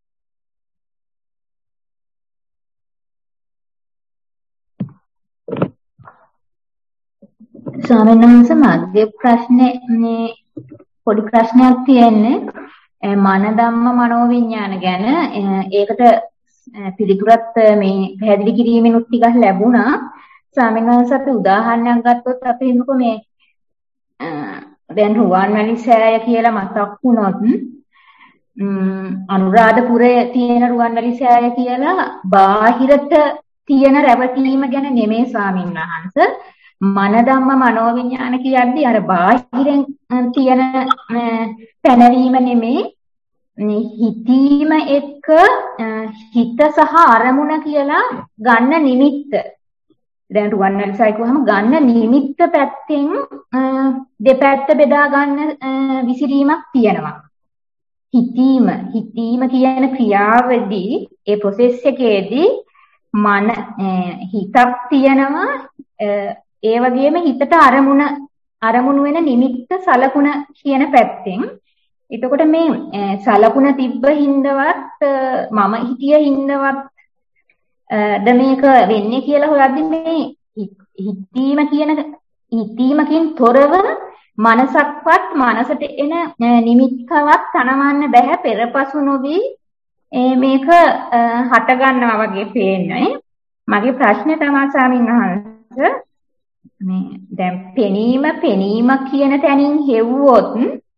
ස්වාමීන් වහන්සේ මගේ ප්‍රශ්නේ මේ පොඩි ප්‍රශ්නයක් තියෙන්නේ මන ධම්ම මනෝවිඤ්ඤාණ ගැන. ඒකට පිළිතුරත් මේ පැහැදිලි කිරීමෙනුත් ටිකක් ලැබුණා. ස්වාමීන් වහන්සේ අපි උදාහරණයක් ගත්තොත් අපි හිතමුකෝ මේ දැන් රුවන්වැලි සෑය කියලා මතක් වුණොත් අනුරාධපුරයේ තියෙන රුවන්වැලි සෑය කියලා බාහිරට තියෙන රැවටීම ගැන නෙමෙයි ස්වාමීන් වහන්සේ. මන ධම්ම මනෝවිඤ්ඤාණ කියද්දි අර බාහිරෙන් තියෙන පැනවීම නෙමෙයි හිතීම එක්ක හිත සහ අරමුණ කියලා ගන්න නිමිත්ත. දැන් රුවන්වැලි සෑය කියවම ගන්න නිමිත්ත පැත්තෙන් දෙපැත්ත බෙදා ගන්න විසිරීමක් තියෙනවා. හිතීම හිතීම කියන ක්‍රියාවේදී ඒ process එකේදී මන හිතක් තියෙනවා. ඒ වගේම හිතට අරමුණ අරමුණු වෙන නිමිත්ත සලකුණ කියන පැත්තෙන්. එතකොට මේ සලකුණ තිබ්බ හින්දවත් මම හිතිය හින්දවත් ද මේක වෙන්නේ කියලා හොයද්දි මේ හිතීම කියන හිතීමකින් තොරව මනසක්වත් මනසට එන නිමිත්තවත් තනවන්න බෑ. පෙරපසු නොවි මේක හට ගන්නවා වගේ පේන්නේ. මගේ ප්‍රශ්නේ තමයි ස්වාමීන් වහන්සේ මේ දැන් පෙනීම පෙනීම කියන තැනින් හෙව්වොත්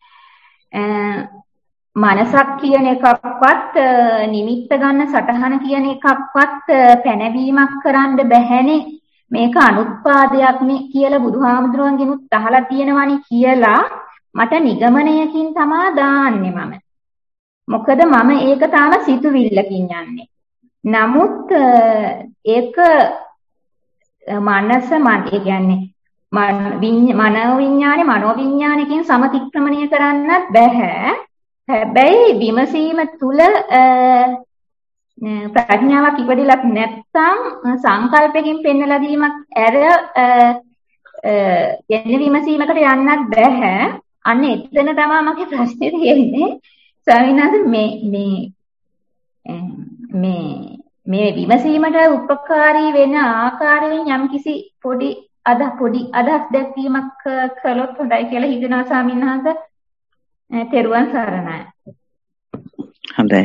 මනසක් කියන එකක්වත් නිමිත්ත ගන්න සටහන කියන එකක්වත් පැනවීමක් කරන්න බැහැනේ. මේක අනුත්පාදයක් නේ කියලා බුදුහාමුදුරුවන්ගෙනුත් අහලා තියෙනවනේ කියලා මට නිගමනයකින් තමයි දාන්නේ මම. මොකද මම ඒක තාම සිතුවිල්ලකින් යන්නේ. නමුත් ඒක මනස මන ඒ කියන්නේ මනෝ විඥානේ මනෝ විඥානකින් සමතික්‍රමණය කරන්නත් බෑ. හැබැයි විමසීම තුල ප්‍රඥාවක් ඉපදිලක් නැත්නම් සංකල්පයෙන් පෙන්වලා දීමක් ඇර යන්නේ විමසීමකට යන්නත් බෑ. අන්න එතන තමයි මගේ ප්‍රශ්නේ තියෙන්නේ. ස්වාමීන් වහන්සේ මේ මේ මේ මේ විමසීමට උපකාරී වෙන ආකාරයෙන් යම්කිසි පොඩි අද පොඩි අදහස් දැක්වීමක් කළොත් හොඳයි කියලා හිතනවා ස්වාමීන් වහන්සේ. තෙරුවන් සරණයි. හොඳයි.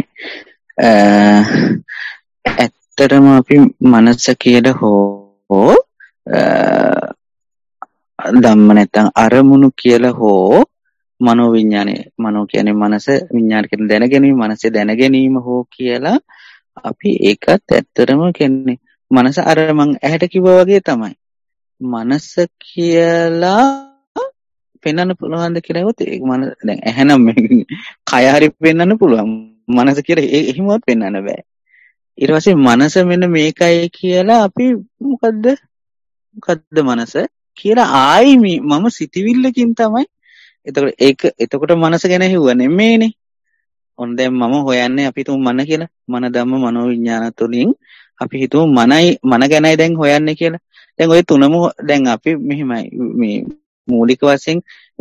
ඇත්තටම අපි මනස කියලා හෝ ධම්ම නැත්නම් අරමුණු කියලා හෝ මනෝ විඥානය මනෝ කියන්නේ මනස විඥාන කියන දැනගැනීම මනසේ දැනගැනීම හෝ කියලා අපි ඒකත් ඇත්තරම කියන්නේ මනස අර මං ඇහැට කිව්වා වගේ තමයි මනස කියලා පෙන්වන්න පුළුවන්ද කියලා හෙවොත් ඒක මන දැන් ඇහැනම් කය හරි පෙන්වන්න පුළුවන් මනස කියලා එහෙමවත් පෙන්වන්න බෑ ඊට පස්සේ මනස මෙන්න මේකයි කියලා අපි මොකද්ද මොකද්ද මනස කියලා ආයි මම සිතවිල්ලකින් තමයි එතකොට ඒක එතකොට මනස ගැන හිවුව නෙමෙයිනේ. ඔන්න දැන් මම හොයන්නේ අපි තුමු මන කියලා. මන ධම්ම මනෝ විඥාන තුලින් අපි හිතුව මනයි මන ගැනයි දැන් හොයන්නේ කියලා. දැන් ওই තුනම දැන් අපි මෙහිමයි මේ මූලික වශයෙන්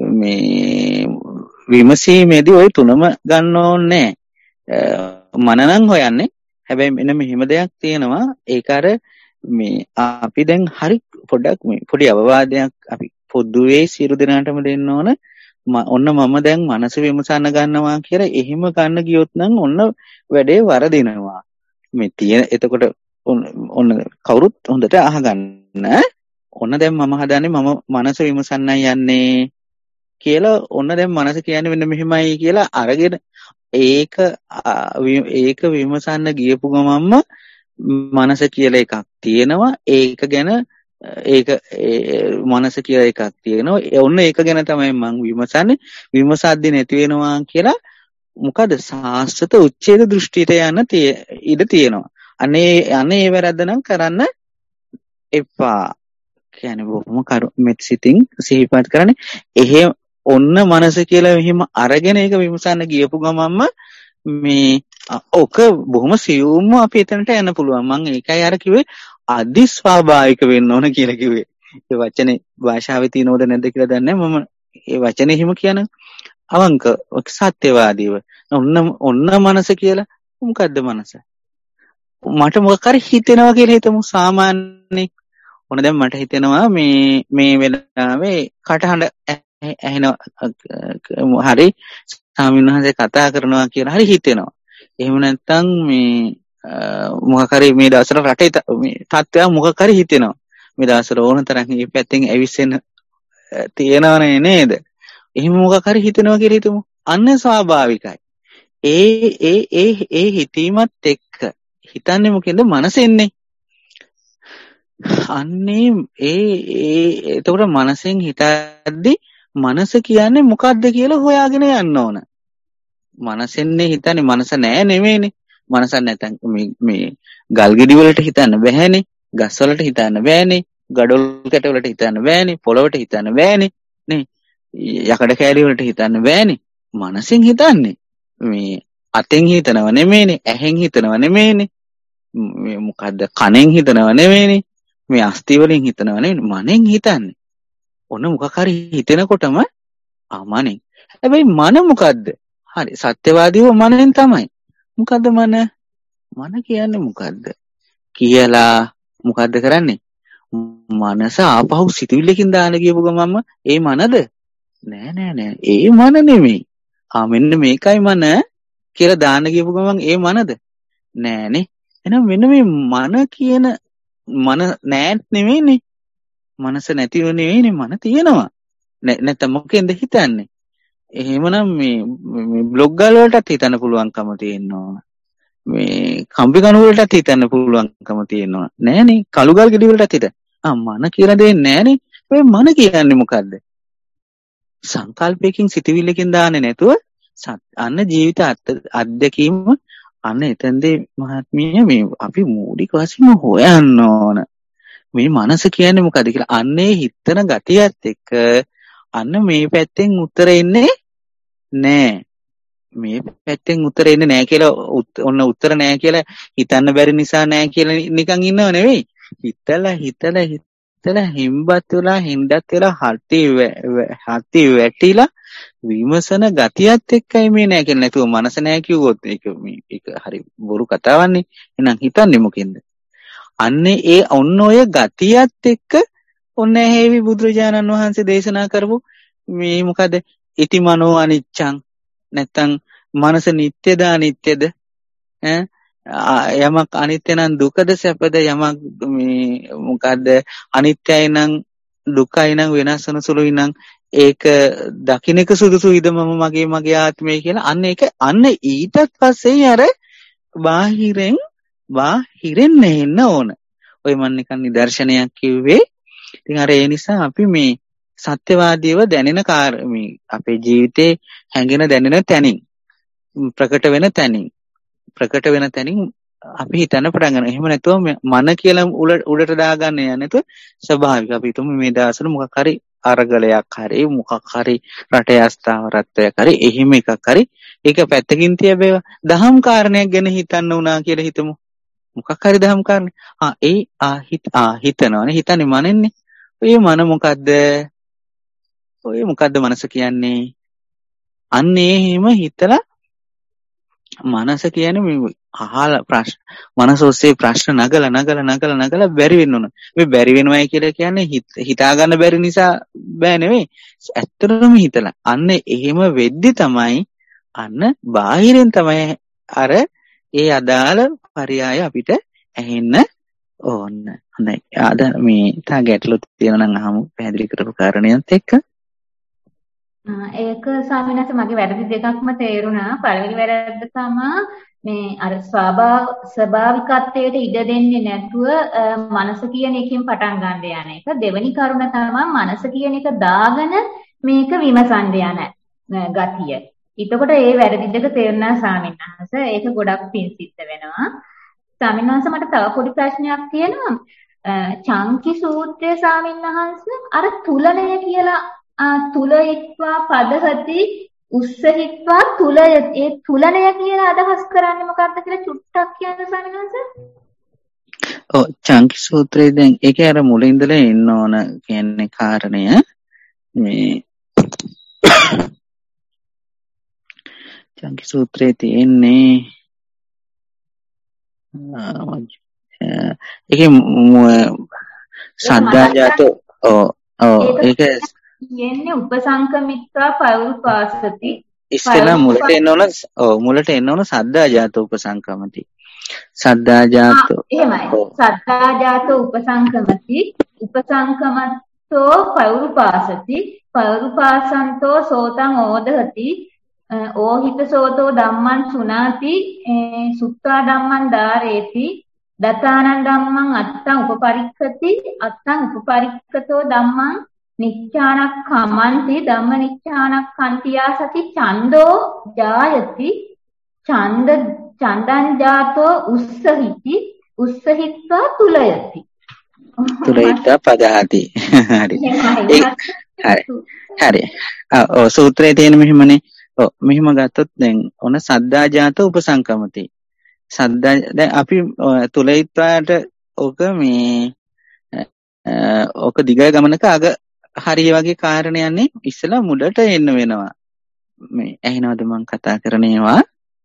මේ විමසීමේදී ওই තුනම ගන්න ඕනේ මන නම් හොයන්නේ. හැබැයි මෙන්න මෙහෙම දෙයක් තියෙනවා. ඒක අර මේ අපි දැන් හරි පොඩක් මේ පොඩි අවවාදයක් අපි පොදුවේ සියලු දෙනාටම දෙන්න ඕන. ඔන්න මම දැන් මනස විමසන්න ගන්නවා කියලා එහෙම ගන්න ගියොත් නම් ඔන්න වැඩේ වරදිනවා. මේ තියෙන එතකොට ඔන්න කවුරුත් හොඳට අහගන්න. ඔන්න දැන් මම හදන්නේ මම මනස විමසන්නයි යන්නේ කියලා ඔන්න දැන් මනස කියන්නේ මෙන්න මෙහෙමයි කියලා අරගෙන ඒක ඒක විමසන්න ගියපු ගමන්ම මනස කියලා එකක් තියෙනවා. ඒක ගැන ඒක මනස කියලා එකක් තියෙනවා. ඔන්න ඒක ගැන තමයි මම විමසන්නේ. විමසද්දී නැති වෙනවා කියලා මොකද සාස්ත්‍රත උච්ඡේද දෘෂ්ටියට යන ඉඩ තියෙනවා. අනේ අනේ ඒ වැරද්ද නම් කරන්න එපා. කියන්නේ බොහොම මෙත් සිතින් සිහිපත් කරන්නේ. එහෙම ඔන්න මනස කියලා මෙහිම අරගෙන ඒක විමසන්න ගියපු ගමන්ම මේ ඔක බොහොම සියුම්ව අපි එතනට යන්න පුළුවන්. මම ඒකයි අර කිව්වේ අදි ස්වාභාවික වෙන්න ඕන කියලා කිව්වේ. ඒ වචනේ භාෂාවේ තියෙනවද නැද්ද කියලා දන්නේ නැහැ. මම ඒ වචනේ හිම කියන අවංක සත්‍යවාදීව. ඔන්න ඔන්න මනස කියලා මොකද්ද මනස? මට මොකක් හරි හිතෙනවා කියලා හිතමු සාමාන්‍යයෙන්. ඔන්න දැන් මට හිතෙනවා මේ මේ වෙලාවේ කටහඬ ඇහෙනවා හරි ස්වාමීන් වහන්සේ කතා කරනවා කියලා හරි හිතෙනවා. එහෙම නැත්නම් මේ මොකක් හරි මේ දවස්වල රටේ මේ තත්ත්වයක් මොකක් හරි හිතෙනවා. මේ දවස්වල ඕන තරම් මේ පැත්තෙන් ඇවිස්සෙන තියෙනවනේ නේද? එහෙම මොකක් හරි හිතෙනවා කියලා හිතමු. අන්න ස්වාභාවිකයි. ඒ ඒ ඒ ඒ හිතීමත් එක්ක හිතන්නේ මොකෙන්ද? මනසෙන්නේ. අන්නේ ඒ ඒ එතකොට මනසෙන් හිතද්දී මනස කියන්නේ මොකද්ද කියලා හොයාගෙන යන්න ඕන. මනසෙන්නේ හිතන්නේ මනස නෑ නෙමෙයිනේ. මනස නැතන් මේ මේ ගල් ගෙඩි වලට හිතන්න බෑනේ. ගස් වලට හිතන්න බෑනේ. ගඩොල් කැට වලට හිතන්න බෑනේ. පොළොවට හිතන්න බෑනේ. නේ. යකඩ කෑලි වලට හිතන්න බෑනේ. මනසෙන් හිතන්නේ. මේ අතෙන් හිතනව නෙමෙයිනේ. ඇහෙන් හිතනව නෙමෙයිනේ. මේ මොකද්ද කනෙන් හිතනව නෙමෙයිනේ. මේ අස්ති වලින් හිතනව නෙමෙයි. මනෙන් හිතන්නේ. ඔන්න මොකක් හරි හිතෙනකොටම ආ මනෙන්. හැබැයි මන මොකද්ද? හරි සත්‍යවාදීව මනෙන් තමයි. මොකද්ද මන? මන කියන්නේ මොකද්ද? කියලා මොකද්ද කරන්නේ? මනස ආපහු සිතුවිල්ලකින් දාන ගියපු ගමන්ම ඒ මනද? නෑ නෑ නෑ. ඒ මන නෙමෙයි. ආ මෙන්න මේකයි මන කියලා දාන ගියපු ගමන් ඒ මනද? නෑනේ. එහෙනම් මෙන්න මේ මන කියන මන නෑත් නෙමෙයිනේ. මනස නැතිව නෙවෙයිනේ මන තියෙනවා. නැත්නම් මොකෙන්ද හිතන්නේ? එහෙමනම් මේ මේ බ්ලොග් ගල් වලටත් හිතන්න පුළුවන්කම තියෙනවා. මේ කම්බි කණු වලටත් හිතන්න පුළුවන්කම තියෙනවා. නෑනේ කළු ගල් ගෙඩි වලටත් හිත. ආ මන කියලා දෙන්නේ නෑනේ. ඔය මන කියන්නේ මොකද්ද? සංකල්පයකින් සිතවිල්ලකින් දාන්නේ නැතුව අන්න ජීවිත අත්දැකීම අන්න එතෙන්දී මහත්මිය මේ අපි මූලික වශයෙන්ම හොයන්න ඕන. මේ මනස කියන්නේ මොකද්ද කියලා. අන්නේ හිතන ගතියත් එක්ක අන්න මේ පැත්තෙන් උත්තර එන්නේ නෑ. මේ පැත්තෙන් උත්තර එන්නේ නෑ කියලා ඔන්න උත්තර නෑ කියලා හිතන්න බැරි නිසා නෑ කියලා නිකන් ඉන්නව නෙවෙයි. හිතලා හිතලා හිතලා හිම්බත් වෙලා හින්දත් වෙලා හටි හටි වැටිලා විමසන ගතියත් එක්කයි මේ නෑ කියලා. නැතුව මනස නෑ කිව්වොත් ඒක මේ ඒක හරි බොරු කතාවන්නේ. එහෙනම් හිතන්නේ මොකෙන්ද? අන්නේ ඒ ඔන්න ඔය ගතියත් එක්ක ඔන්න හේවි බුදුරජාණන් වහන්සේ දේශනා කරපු මේ මොකද ඉති මනෝ අනිච්චං නැත්තම් මනස නිට්ටයද අනිත්‍යද ඈ යමක් අනිත්‍ය නම් දුකද සැපද යමක් මේ මොකද්ද අනිත්‍යයි නම් දුකයි නම් වෙනස් වෙන සුළුයි නම් ඒක දකින්න එක සුදුසුයිද මම මගේ මගේ ආත්මය කියලා අන්න ඒක අන්න ඊටත් පස්සේ අර බාහිරෙන් බාහිරෙන් එන්න ඕන. ඔය මම නිකන් නිදර්ශනයක් කිව්වේ. ඉතින් අර ඒ නිසා අපි මේ සත්‍යවාදීව දැනෙන මේ අපේ ජීවිතේ හැඟෙන දැනෙන තැනින් ප්‍රකට වෙන තැනින් ප්‍රකට වෙන තැනින් අපි හිතන්න පටන් ගන්නවා. එහෙම නැතුව මන කියලා උඩට දාගන්න යන්නේ නැතුව ස්වභාවික අපි හිතමු මේ දවස්වල මොකක් හරි අරගලයක් හරි මොකක් හරි රටේ අස්ථාවරත්වයක් හරි එහෙම එකක් හරි ඒක පැත්තකින් තියබේවා දහම් කාරණයක් ගැන හිතන්න උනා කියලා හිතමු. මොකක් හරි දහම් කාරණේ. ආ ඒ ආ හිත ආ හිතනවනේ හිතන්නේ මනෙන්නේ. ඔය මන මොකද්ද? ඔය මොකද්ද මනස කියන්නේ? අන්න එහෙම හිතලා මනස කියන්නේ මේ අහලා ප්‍රශ්න මනස ඔස්සේ ප්‍රශ්න නගලා නගලා නගලා නගලා බැරි වෙන්න ඕන. මේ බැරි වෙනවයි කියලා කියන්නේ හිතා ගන්න බැරි නිසා බෑ නෙවෙයි. ඇත්තටම හිතලා. අන්න එහෙම වෙද්දි තමයි අන්න බාහිරෙන් තමයි අර ඒ අදාළ පරයය අපිට ඇහෙන්න ඕන. හොඳයි. අද මේ තා ගැටලු තියෙනවා නම් අහමු පැහැදිලි කරපු කාරණේත් එක්ක. ඒක ස්වාමීන් වහන්සේ මගේ වැරදි දෙකක්ම තේරුණා. පළවෙනි වැරද්ද තමයි මේ අර ස්වාභාවිකත්වයට ඉඩ දෙන්නේ නැතුව මනස කියන එකෙන් පටන් ගන්න යන එක. දෙවෙනි කරුණ තමයි මනස කියන එක දාගෙන මේක විමසන්න යන ගතිය. එතකොට ඒ වැරදි දෙක තේරුණා ස්වාමීන් වහන්සේ. ඒක ගොඩක් පිං සිද්ධ වෙනවා. ස්වාමීන් වහන්සේ මට තව පොඩි ප්‍රශ්නයක් තියෙනවා. චංකි සූත්‍රයේ ස්වාමීන් වහන්සේ අර තුලණය කියලා තුලයිත්වා පදහති උස්සහිත්වා තුලය ඒ තුලණය කියලා අදහස් කරන්නේ මොකක්ද කියලා චුට්ටක් කියන්න ස්වාමීන් වහන්සේ. ඔව් චංකි සූත්‍රයේ දැන් ඒකේ අර මුලින් ඉඳලා එන්න ඕන කියන්නේ කාරණය මේ චංකි සූත්‍රයේ තියෙන්නේ ඒකේ සද්දාජාතෝ ඔව් ඔව් ඒක කියන්නේ උපසංකමිත්වා පෞරුපාසති ඉස්සෙල්ලා මුලට එන්න ඕන ඔව් මුලට එන්න ඕන සද්දාජාතෝ උපසංකමති සද්දාජාතෝ එහෙමයි සද්දාජාතෝ උපසංකමති උපසංකමතෝ පෞරුපාසති පෞරුපාසන්තෝ සෝතං ඕදහති ඕහිත සෝතෝ ධම්මං සුනාති සුත්තා ධම්මං ධාරේති දතානං ධම්මං අත්තං උපපරික්ඛති අත්තං උපපරික්ඛතෝ ධම්මං නිච්ඡානක් කමන්ති ධම්ම නිච්ඡානක් කන්තියා සති ඡන්தோ ජායති ඡන්ද ඡන්දං ජාතෝ උස්සහිති උස්සහිත්වා තුලයති තුලයිත්වා පදහති හරි හරි හරි ඔව් සූත්‍රයේ තියෙන මෙහෙමනේ ඔව් මෙහෙම ගත්තොත් දැන් ඔන සද්දාජාත උපසංකමති සද්දා දැන් අපි තුලයිත්වාට ඔක මේ ඔක දිග ගමනක අග හරිය වගේ කාරණයන්නේ ඉස්සලා මුඩට එන්න වෙනවා මේ ඇහෙනවද මං කතා කරන ඒවා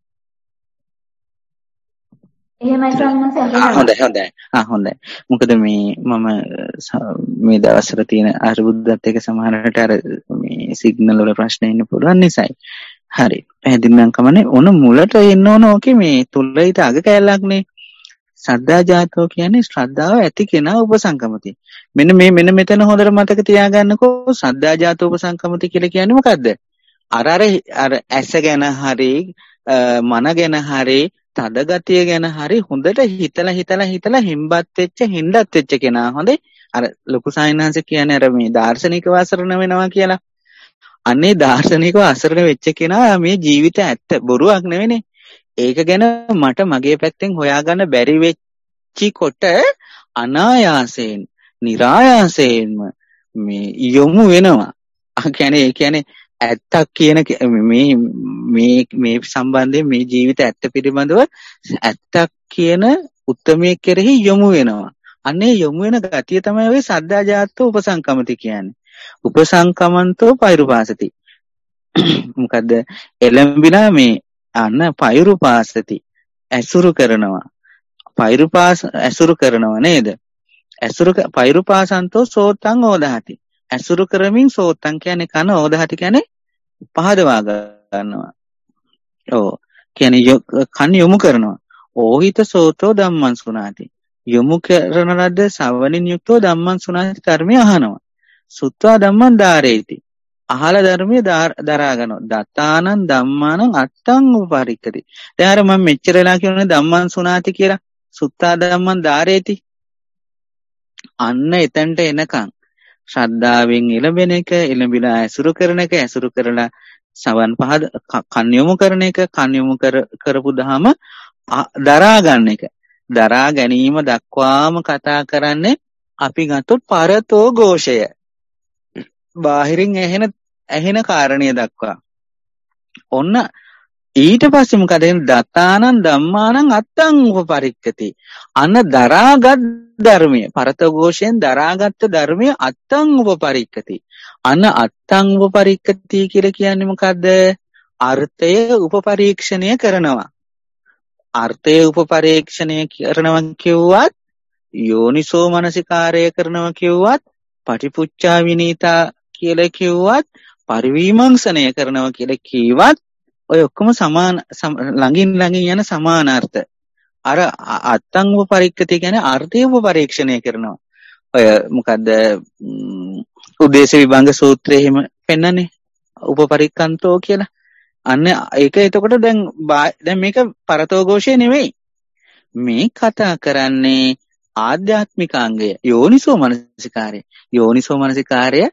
එහෙමයි සම්මත හොඳයි හොඳයි ආ හොඳයි මොකද මේ මම මේ දවස්වල තියෙන අරුද්දත් එක සමහරකට අර මේ සිග්නල් වල ප්‍රශ්න ඉන්න පුළුවන් නිසායි හරි පැහැදිලි නම් කමනේ ඕන මුලට එන්න ඕන ඕකේ මේ තුලයිත අග කැලලක්නේ සද්දාජාතෝ කියන්නේ ශ්‍රද්ධාව ඇති කෙනා උපසංකමති මෙන්න මේ මෙන්න මෙතන හොඳට මතක තියාගන්නකෝ සද්දාජාතෝ උපසංකමති කියලා කියන්නේ මොකද්ද අර අර අර ඇස ගැන හරි මන ගැන හරි තද ගතිය ගැන හරි හොඳට හිතලා හිතලා හිතලා හිම්බත් වෙච්ච හින්දත් වෙච්ච කෙනා හොඳේ අර ලොකු සායනහංශ කියන්නේ අර මේ දාර්ශනිකව අසරණ වෙනවා කියලා අන්නේ දාර්ශනිකව අසරණ වෙච්ච කෙනා මේ ජීවිත ඇත්ත බොරුවක් නෙවෙයිනේ ඒක ගැන මට මගේ පැත්තෙන් හොයාගන්න බැරි වෙච්චි කොට අනායාසයෙන් નિરાයාසයෙන්ම මේ යොමු වෙනවා. අහ කියන්නේ ඒ කියන්නේ ඇත්තක් කියන මේ මේ මේ සම්බන්ධයෙන් මේ ජීවිත ඇත්ත පිළිබඳව ඇත්තක් කියන උත්මයේ කෙරෙහි යොමු වෙනවා. අනේ යොමු වෙන ගතිය තමයි ඔය සද්දාජාතෝ උපසංකමති කියන්නේ. උපසංකමන්තෝ පෛරුපාසති. මොකද්ද? එළඹිලා මේ අන්න පෛරුපාසති ඇසුරු කරනවා. පෛරුපාස ඇසුරු කරනව නේද? ඇසුරු පෛරුපාසන්තෝ සෝතං ඕදහති. ඇසුරු කරමින් සෝතං කියන්නේ කන ඕදහති කියන්නේ පහදවා ගන්නවා. ඔව්. කියන්නේ කන් යොමු කරනවා. ඕහිත සෝතෝ ධම්මං සුනාති. යොමු කරන ලද්ද සවණින් යුක්තව ධම්මං සුනාති ධර්මය අහනවා. සුත්වා ධම්මං ධාරේති. අහලා ධර්මයේ දරා ගන්නවා. දතානං ධම්මානං අත්තං උපපරික්කති. දැන් අර මම මෙච්චර වෙලා කියන්නේ ධම්මං සුනාති කියලා. සුත්තා ධම්මං ධාරේති. අන්න එතනට එනකන් ශ්‍රද්ධාවෙන් එළඹෙන එක, එළඹිලා ඇසුරු කරන එක, ඇසුරු කරලා සවන් පහද කන් යොමු කරන එක, කන් යොමු කර කරපු දහම දරා ගන්න එක. දරා ගැනීම දක්වාම කතා කරන්නේ අපි ගත්තොත් පරතෝ ഘോഷය. බාහිරින් ඇහෙන ඇහෙන කාරණිය දක්වා. ඔන්න ඊට පස්සේ මොකද එන්නේ? දතානං ධම්මානං අත්තං උපපරික්කති. අන්න දරාගත් ධර්මයේ පරතෝ ഘോഷයෙන් දරාගත් ධර්මයේ අත්තං උපපරික්කති. අන්න අත්තං උපපරික්කති කියලා කියන්නේ මොකද්ද? අර්ථය උපපරීක්ෂණය කරනවා. අර්ථය උපපරීක්ෂණය කරනවා කියුවත්, යෝනිසෝ මනසිකාරය කරනවා කියුවත්, පටිපුච්චා විනීතා කියලා කිව්වත්, පරිවිමර්ශනය කරනවා කියලා කිව්වත් ඔය ඔක්කොම සමාන ළඟින් ළඟින් යන සමාන අර්ථ. අර අත්තං උපපරික්කති කියන්නේ අර්ථය උපපරීක්ෂණය කරනවා. ඔය මොකද්ද උදේශ විභංග සූත්‍රයේ එහෙම පෙන්නන්නේ උපපරික්කන්තෝ කියලා. අන්න ඒක එතකොට දැන් දැන් මේක පරතෝ ഘോഷය නෙවෙයි. මේ කතා කරන්නේ ආධ්‍යාත්මික අංගය, යෝනිසෝ මනසිකාරය. යෝනිසෝ මනසිකාරය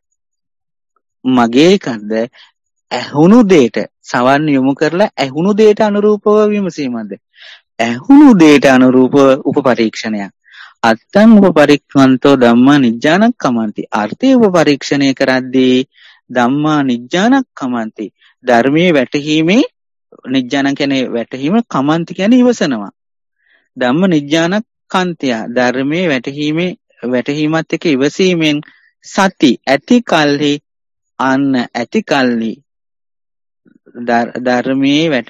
මගේ එකක්ද? ඇහුණු දෙයට සවන් යොමු කරලා ඇහුණු දෙයට අනුරූපව විමසීමක්ද? ඇහුණු දෙයට අනුරූපව උපපරීක්ෂණයක්. අත්තං උපපරික්ඛන්තෝ ධම්මා නිජ්ජානක් කමන්ති. අර්ථය උපපරීක්ෂණය කරද්දී ධම්මා නිජ්ජානක් කමන්ති. ධර්මයේ වැටහීමේ නිජ්ජානං කියන්නේ වැටහීම, කමන්ති කියන්නේ ඉවසනවා. ධම්ම නිජ්ජානක් කන්තිය. ධර්මයේ වැටහීමේ වැටහීමත් එක්ක ඉවසීමෙන් සති ඇති කල්හි අන්න ඇති කල්හි ධර්මයේ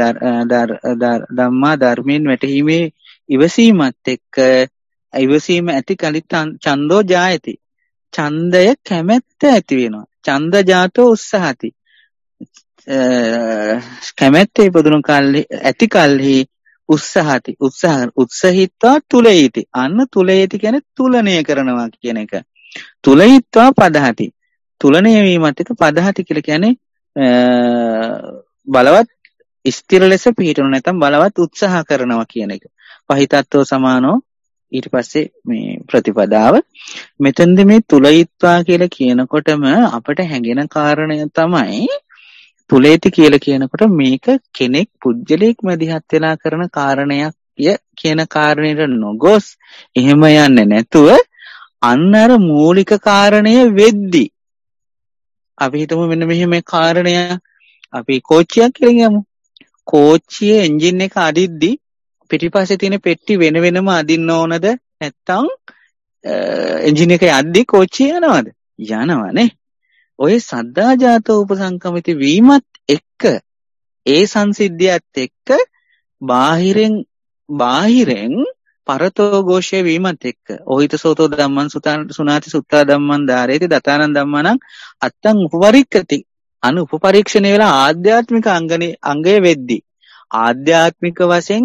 ධම්මා ධර්මයෙන් වැටහීමේ ඉවසීමත් එක්ක ඉවසීම ඇති කලි ඡන්தோ ජායති. ඡන්දය කැමැත්ත ඇති වෙනවා. ඡන්ද ජාතෝ උත්සහති. කැමැත්ත ඉපදුණු කල්හි ඇති කල්හි උත්සහති. උත්සාහ උත්සහිත්වා තුලයිති. අන්න තුලයිති කියන්නේ තුලණය කරනවා කියන එක. තුලයිත්වා පදහති. තුලණය වීමත් එක්ක පදහති කියලා කියන්නේ බලවත් ස්ථිර ලෙස පිහිටුණු නැත්නම් බලවත් උත්සාහ කරනවා කියන එක. පහිතත්ව සමානෝ ඊට පස්සේ මේ ප්‍රතිපදාව. මෙතෙන්ද මේ තුලයිත්වා කියලා කියනකොටම අපට හැඟෙන කාරණය තමයි තුලේති කියලා කියනකොට මේක කෙනෙක් පුජ්‍යලයක් මැදිහත් වෙලා කරන කාරණයක් කියන කාරණයට නොගොස් එහෙම යන්නේ නැතුව අන්න අර මූලික කාරණය වෙද්දි අපි හිතමු මෙන්න මෙහෙම කාරණය අපි කෝච්චියක් කියලා ගමු. කෝච්චියේ එන්ජින් එක අදිද්දි පිටිපස්සේ තියෙන පෙට්ටි වෙන වෙනම අදින්න ඕනද නැත්නම් එන්ජින් එක යද්දි කෝච්චිය යනවද? යනවනේ. ඔය සද්දාජාත උපසංකමිත වීමත් එක්ක ඒ සංසිද්ධියත් එක්ක බාහිරෙන් බාහිරෙන් පරතෝ ഘോഷය වීමත් එක්ක ඕහිත සෝතෝ ධම්මං සුනාති සුත්තා ධම්මං ධාරේති දතානං ධම්මනං අත්තං උපපරික්කති. අනු උපපරීක්ෂණය වෙලා ආධ්‍යාත්මික අංගනේ අංගය වෙද්දි ආධ්‍යාත්මික වශයෙන්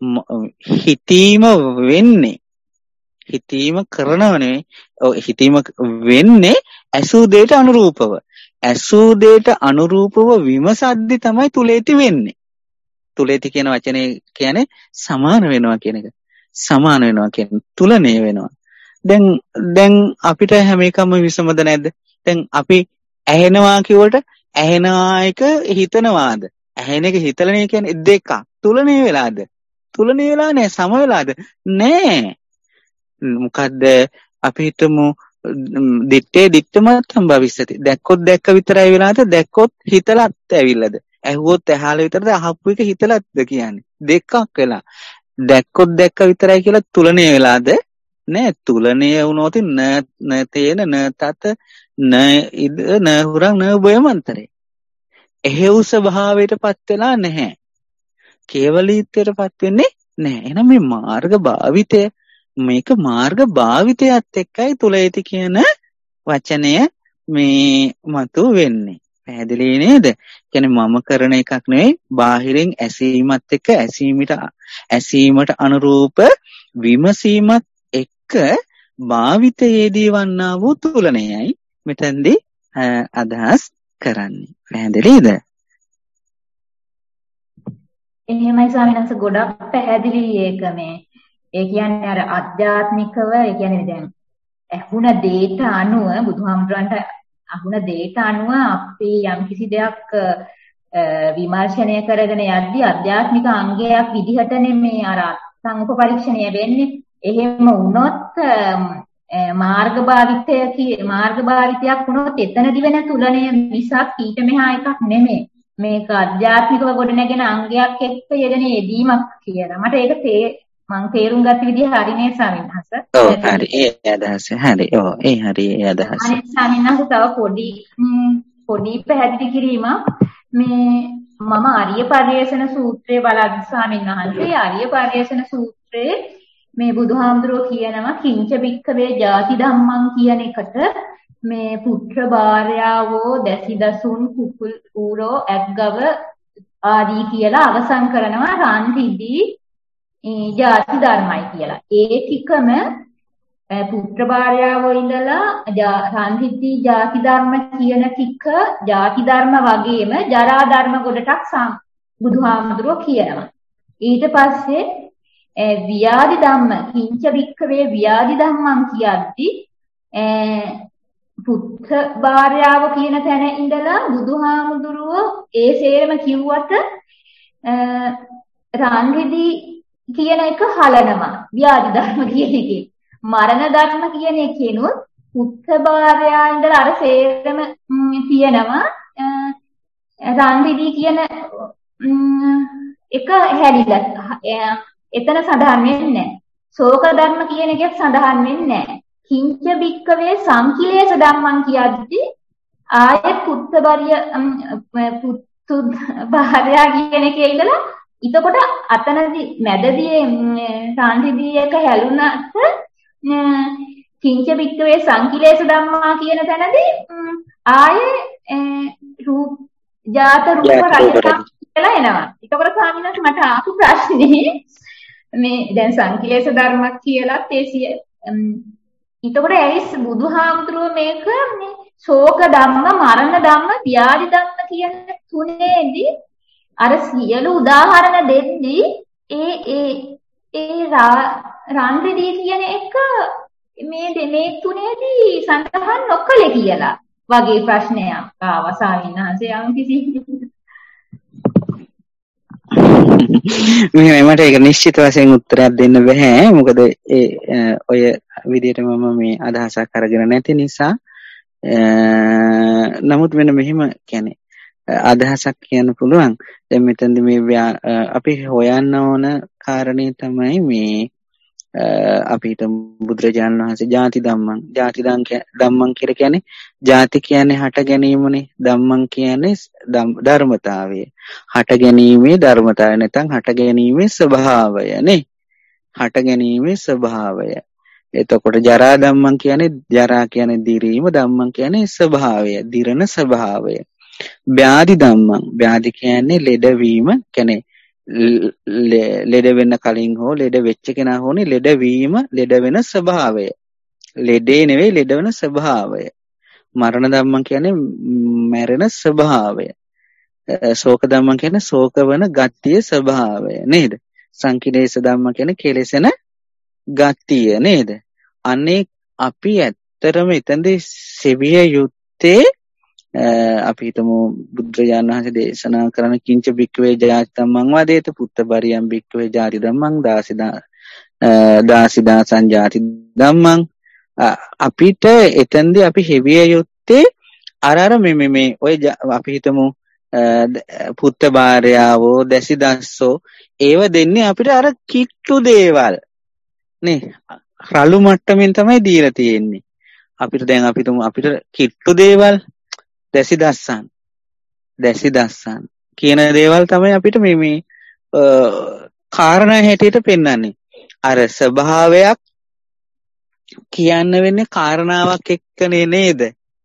හිතීම වෙන්නේ හිතීම කරනවනේ හිතීම වෙන්නේ ඇසූ දෙයට අනුරූපව. ඇසූ දෙයට අනුරූපව විමසද්දි තමයි තුලේති වෙන්නේ. තුලේති කියන වචනේ කියන්නේ සමාන වෙනවා කියන එක. සමාන වෙනවා කියන්නේ තුලණය වෙනවා. දැන් දැන් අපිට හැම එකම විසමද නැද්ද? දැන් අපි ඇහෙනවා කියවට ඇහෙනා එක හිතනවාද? ඇහෙන එක හිතලනේ කියන්නේ දෙකක්. තුලණය වෙලාද? තුලණය වෙලා නැහැ. සම වෙලාද? නැහැ. මොකද්ද අපි හිතමු දිත්තේ දිත්තමත්තම් භවිස්සති. දැක්කොත් දැක්ක විතරයි වෙලාද? දැක්කොත් හිතලත් ඇවිල්ලාද? ඇහුවොත් ඇහාලා විතරද? අහපු එක හිතලත්ද කියන්නේ? දෙකක් වෙලා. දැක්කොත් දැක්ක විතරයි කියලා තුලණය වෙලාද? නෑ. තුලණය වුණොත් න න තේන න තත න ඉද න හුරං න බයමන්තරේ. එහෙව් ස්වභාවයටපත් වෙලා නැහැ. කේවලීත්වයටපත් වෙන්නේ නැහැ. එහෙනම් මේ මාර්ග භාවිතය මේක මාර්ග භාවිතයත් එක්කයි තුලයිති කියන වචනය මේ මතු වෙන්නේ. පැහැදිලි නේද? කියන්නේ මම කරන එකක් නෙවෙයි බාහිරින් ඇසීමත් එක්ක ඇසීමට ඇසීමට අනුරූප විමසීමත් එක්ක භාවිතයේදී වන්නා වූ තුලණයයි මෙතෙන්දී අදහස් කරන්නේ. පැහැදිලිද? එහෙමයි ස්වාමීන් වහන්සේ, ගොඩක් පැහැදිලි. ඒක මේ ඒ කියන්නේ අර අධ්‍යාත්මිකව, ඒ කියන්නේ දැන් ඇහුණ දේට අනුව, බුදුහාමුදුරන්ට අහුණ දේට අනුව අපි යම්කිසි දෙයක් විමර්ශනය කරගෙන යද්දී අධ්‍යාත්මික අංගයක් විදිහටනේ මේ අර සංඋප පරීක්ෂණය වෙන්නේ. එහෙම වුණොත් මාර්ගභාවිතය මාර්ගභාවිතයක් වුණොත් එතනදි වෙන තුලණය මිසක් ඊට මෙහා එකක් නෙමෙයි. මේක අධ්‍යාත්මිකව ගොඩනැගෙන අංගයක් එක්ක යෙදෙන යෙදීමක් කියලා. මට ඒක තේ මම තේරුම් ගත්ත විදිහ හරිනේ ස්වාමීන් වහන්සේ. ඔව් හරි. ඒ අදහස හරි. ඔව් ඒ හරි ඒ අදහස. අනේ ස්වාමීන් වහන්සේ තව පොඩි පොඩි පැහැදිලි කිරීමක්. මේ මම ආර්ය පරිේශන සූත්‍රය බලද්දි ස්වාමීන් වහන්සේ ආර්ය පරිේශන සූත්‍රයේ මේ බුදුහාමුදුරුවෝ කියනවා කිංච බික්කවේ ಜಾති ධම්මං කියන එකට මේ පුත්‍ර භාර්යාවෝ දැසිදසුන් කුකුල් ඌරෝ ඇග්ගව ආදී කියලා අවසන් කරනවා රන් රිදී ಜಾති ධර්මයි කියලා. ඒ ටිකම පුත්‍ර භාර්යාවෝ ඉඳලා රන් රිදී ಜಾති ධර්ම කියන ටික ಜಾති ධර්ම වගේම ජරා ධර්ම ගොඩටක් බුදුහාමුදුරුවෝ කියනවා. ඊට පස්සේ ව්‍යාධි ධම්ම කිංච වික්කවේ ව්‍යාධි ධම්මං කියද්දි පුත්‍ර භාර්යාව කියන තැන ඉඳලා බුදුහාමුදුරුවෝ ඒ සේරම කිව්වට රන් රිදී කියන එක හලනවා. ව්‍යාධි ධර්ම කියන එකේ මරණ ධර්ම කියන එකේනොත් පුත්‍ර භාර්යාව ඉඳලා අර සේරම තියෙනවා රන් රිදී කියන එක හැලිලා එතන සඳහන් වෙන්නේ නැහැ. ශෝක ධර්ම කියන එකත් සඳහන් වෙන්නේ නැහැ. කිංච බික්කවේ සංකිලේශ ධම්මං කියද්දි ආයෙත් පුත්තබරිය පුත්තු භාර්යා කියන එකේ ඉඳලා ඊටකොට අතනදී මැදදී සාන්තිදී එක හැලුණාට කිංච බික්කවේ සංකිලේශ ධම්මා කියන තැනදී ආයේ රූප ජාත රූප රහිත කියලා එනවා. ඒකවල ස්වාමීන් වහන්සේ මට ආපු ප්‍රශ්නේ මේ දැන් සංකේත ධර්මයක් කියලාත් ඒසිය ඊටකොට ඇයිස් බුදුහාමුදුරුවෝ මේක මේ ශෝක ධම්ම මරණ ධම්ම ව්‍යාධි ධම්ම කියන තුනේදී අර සියලු උදාහරණ දෙද්දී ඒ ඒ ඒ රන් රිදී කියන එක මේ මේ තුනේදී සඳහන් නොකළේ කියලා වගේ ප්‍රශ්නයක් ආවා ස්වාමීන් වහන්සේ. යම් කිසි මෙහෙම මට ඒක නිශ්චිත වශයෙන් උත්තරයක් දෙන්න බෑ. මොකද ඒ ඔය විදිහට මම මේ අදහසක් අරගෙන නැති නිසා. නමුත් මෙන්න මෙහෙම කියන්නේ අදහසක් කියන්න පුළුවන්. දැන් මෙතනදි මේ අපි හොයන්න ඕන කාරණේ තමයි මේ අපිට බුදුරජාණන් වහන්සේ ಜಾති ධම්මං ಜಾති ධම්මං කියලා කියන්නේ ಜಾති කියන්නේ හට ගැනීමනේ, ධම්මං කියන්නේ ධර්මතාවය. හට ගැනීමේ ධර්මතාවය නැත්නම් හට ගැනීමේ ස්වභාවය නේ. හට ගැනීමේ ස්වභාවය. එතකොට ජරා ධම්මං කියන්නේ ජරා කියන්නේ දිරීම, ධම්මං කියන්නේ ස්වභාවය, දිරන ස්වභාවය. ව්‍යාධි ධම්මං ව්‍යාධි කියන්නේ ලෙඩවීම, කියන්නේ ලෙඩ වෙන්න කලින් හෝ ලෙඩ වෙච්ච කෙනා හෝනේ ලෙඩ වීම, ලෙඩ වෙන ස්වභාවය. ලෙඩේ නෙවෙයි ලෙඩ වෙන ස්වභාවය. මරණ ධම්මං කියන්නේ මැරෙන ස්වභාවය. ශෝක ධම්මං කියන්නේ ශෝක වෙන ගතිය ස්වභාවය නේද? සංකිලේශ ධම්මං කියන්නේ කෙලෙසෙන ගතිය නේද? අනේ අපි ඇත්තරම එතෙන්දී සෙවිය යුත්තේ අපි හිතමු බුදුරජාණන් වහන්සේ දේශනා කරන කිංච බික්කවේ ජාති ධම්මං වදේත පුත්ත බරියම් බික්කවේ ජාති ධම්මං දාසිදා දාසිදා සංජාති ධම්මං. අපිට එතෙන්දී අපි හෙවිය යුත්තේ අර අර මේ මේ ඔය අපි හිතමු පුත්ත භාර්යාවෝ දැසිදස්සෝ ඒව දෙන්නේ අපිට අර කිට්ටු දේවල් නේ. රළු මට්ටමින් තමයි දීලා තියෙන්නේ. අපිට දැන් අපි තුමු අපිට කිට්ටු දේවල් දැසි දස්සන් දැසි දස්සන් කියන දේවල් තමයි අපිට මේ මේ කාරණා හැටියට පෙන්වන්නේ. අර ස්වභාවයක් කියන්න වෙන්නේ කාරණාවක් එක්කනේ නේද?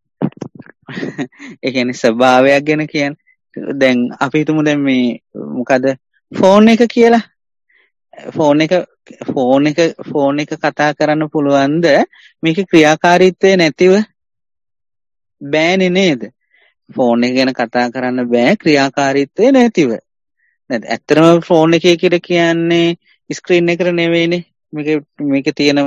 ඒ කියන්නේ ස්වභාවයක් ගැන කියන්නේ දැන් අපි හිතමු දැන් මේ මොකද ෆෝන් එක කියලා. ෆෝන් එක ෆෝන් එක ෆෝන් එක කතා කරන්න පුළුවන්ද මේකේ ක්‍රියාකාරීත්වය නැතිව? බෑනේ නේද? ෆෝන් එක ගැන කතා කරන්න බෑ ක්‍රියාකාරීත්වය නැතිව. නේද? ඇත්තටම ෆෝන් එකේ කියලා කියන්නේ ස්ක්‍රීන් එකට නෙවෙයිනේ. මේක මේක තියෙන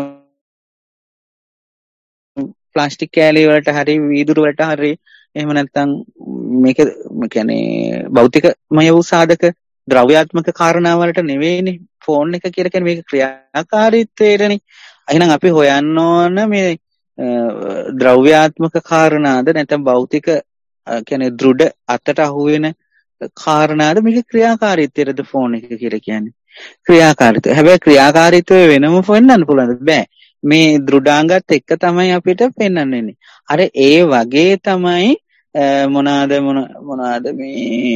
ප්ලාස්ටික් කෑලි වලට හරි වීදුරු වලට හරි එහෙම නැත්නම් මේක කියන්නේ භෞතිකමය වූ සාධක ද්‍රව්‍යාත්මක කාරණා වලට නෙවෙයිනේ ෆෝන් එක කියලා කියන්නේ මේක ක්‍රියාකාරීත්වයටනේ. එහෙනම් අපි හොයන්න ඕන මේ ද්‍රව්‍යාත්මක කාරණාද නැත්නම් භෞතික කියන්නේ දෘඩ අතට අහු වෙන කාරණාද මේක ක්‍රියාකාරීත්වයටද ෆෝන් එක කියලා කියන්නේ. ක්‍රියාකාරීත්වය. හැබැයි ක්‍රියාකාරීත්වය වෙනම පෙන්වන්න පුළුවන් බෑ. මේ දෘඩාංගත් එක්ක තමයි අපිට පෙන්වන්න වෙන්නේ. අර ඒ වගේ තමයි මොනවාද මොනවාද මේ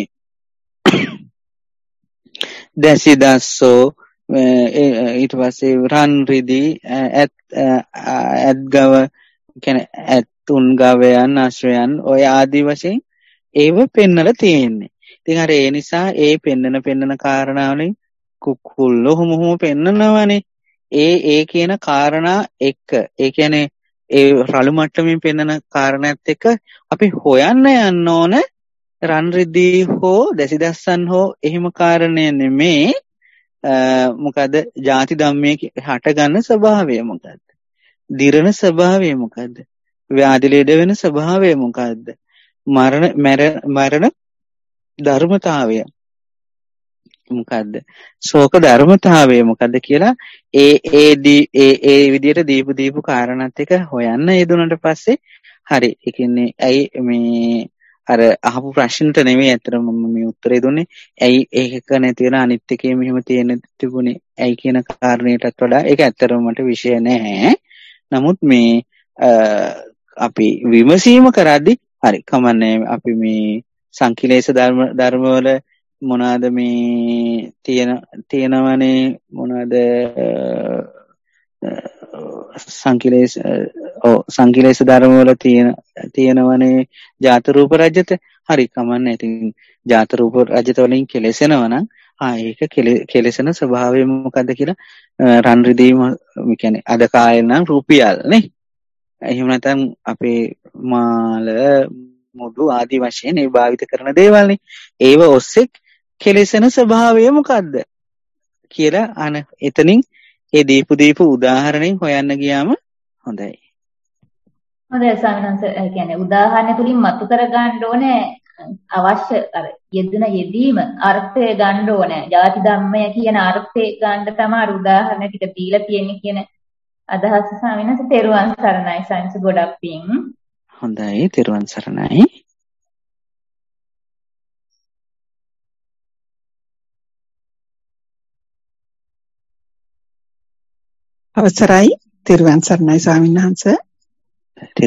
දැසි දස්සෝ ඊට පස්සේ රන් රිදී ඇත්ගව කියන්නේ ඇතුන් ගවයන් අශ්වයන් ඔය ආදි වශයෙන් ඒව පෙන්නලා තියෙන්නේ. ඉතින් අර ඒ නිසා ඒ පෙන්නන පෙන්නන කාරණාවලින් කුකුල්ලෝ හොම හොම පෙන්නනවනේ. ඒ ඒ කියන කාරණා එක්ක ඒ කියන්නේ ඒ රළු මට්ටමින් පෙන්නන කාරණාත් එක්ක අපි හොයන්න යන්න ඕන රන් රිදී හෝ දැසි දස්සන් හෝ එහෙම කාරණය නෙමේ. මොකද ಜಾති ධම්මයේ හට ගන්න ස්වභාවය මොකද්ද? දිරණ ස්වභාවය මොකද්ද? ව්‍යාධි ලෙඩ වෙන ස්වභාවය මොකද්ද? මරණ මරණ ධර්මතාවය මොකද්ද? ශෝක ධර්මතාවය මොකද්ද කියලා ඒ ඒ ඒ ඒ විදිහට දීපු දීපු කාරණාත් එක හොයන්න යෙදුනට පස්සේ හරි. ඒ කියන්නේ ඇයි මේ අර අහපු ප්‍රශ්නෙට නෙමෙයි අතන මම මේ උත්තරේ දුන්නේ. ඇයි ඒක නැති වෙන අනිත් එකේ මෙහෙම තියෙන තිබුණේ? ඇයි කියන කාරණේටත් වඩා ඒක ඇත්තටම මට විෂය නැහැ. නමුත් මේ අපි විමසීම කරද්දී හරි කමන්නේ අපි මේ සංකීලේශ ධර්ම ධර්මවල මොනවාද මේ තියෙන තියෙනවනේ මොනවාද සංකීලේශ ඔව් සංකීලේශ ධර්ම වල තියෙන තියෙනවනේ ජාත රූප රජත හරි කමන්නේ. ඉතින් ජාත රූප රජත වලින් කෙලෙසෙනවා නම් ආ ඒක කෙලෙසෙන ස්වභාවය මොකද්ද කියලා රන් රිදීම කියන්නේ අද කාලේ නම් රුපියල් නේ. එහෙම නැත්නම් අපේ මාල මුදු ආදි වශයෙන් ඒ භාවිත කරන දේවල් නේ. ඒව ඔස්සේ කෙලෙසෙන ස්වභාවය මොකද්ද කියලා අන එතනින් ඒ දීපු දීපු උදාහරණෙන් හොයන්න ගියාම හොඳයි. හොඳයි සාමනන්ස කියන්නේ උදාහරණ තුලින් මතු කර ගන්න ඕනේ අවශ්‍ය අර යෙදෙන යෙදීම අර්ථය ගන්න ඕනේ. ಜಾති ධම්මය කියන අර්ථය ගන්න තමයි උදාහරණ ටික දීලා තියෙන්නේ කියන අදහස සාමනන්ස තෙරුවන් සරණයි සාංශ ගොඩක් පිං. හොඳයි තෙරුවන් සරණයි. අවසරයි තෙරුවන් සරණයි ස්වාමීන් වහන්සේ.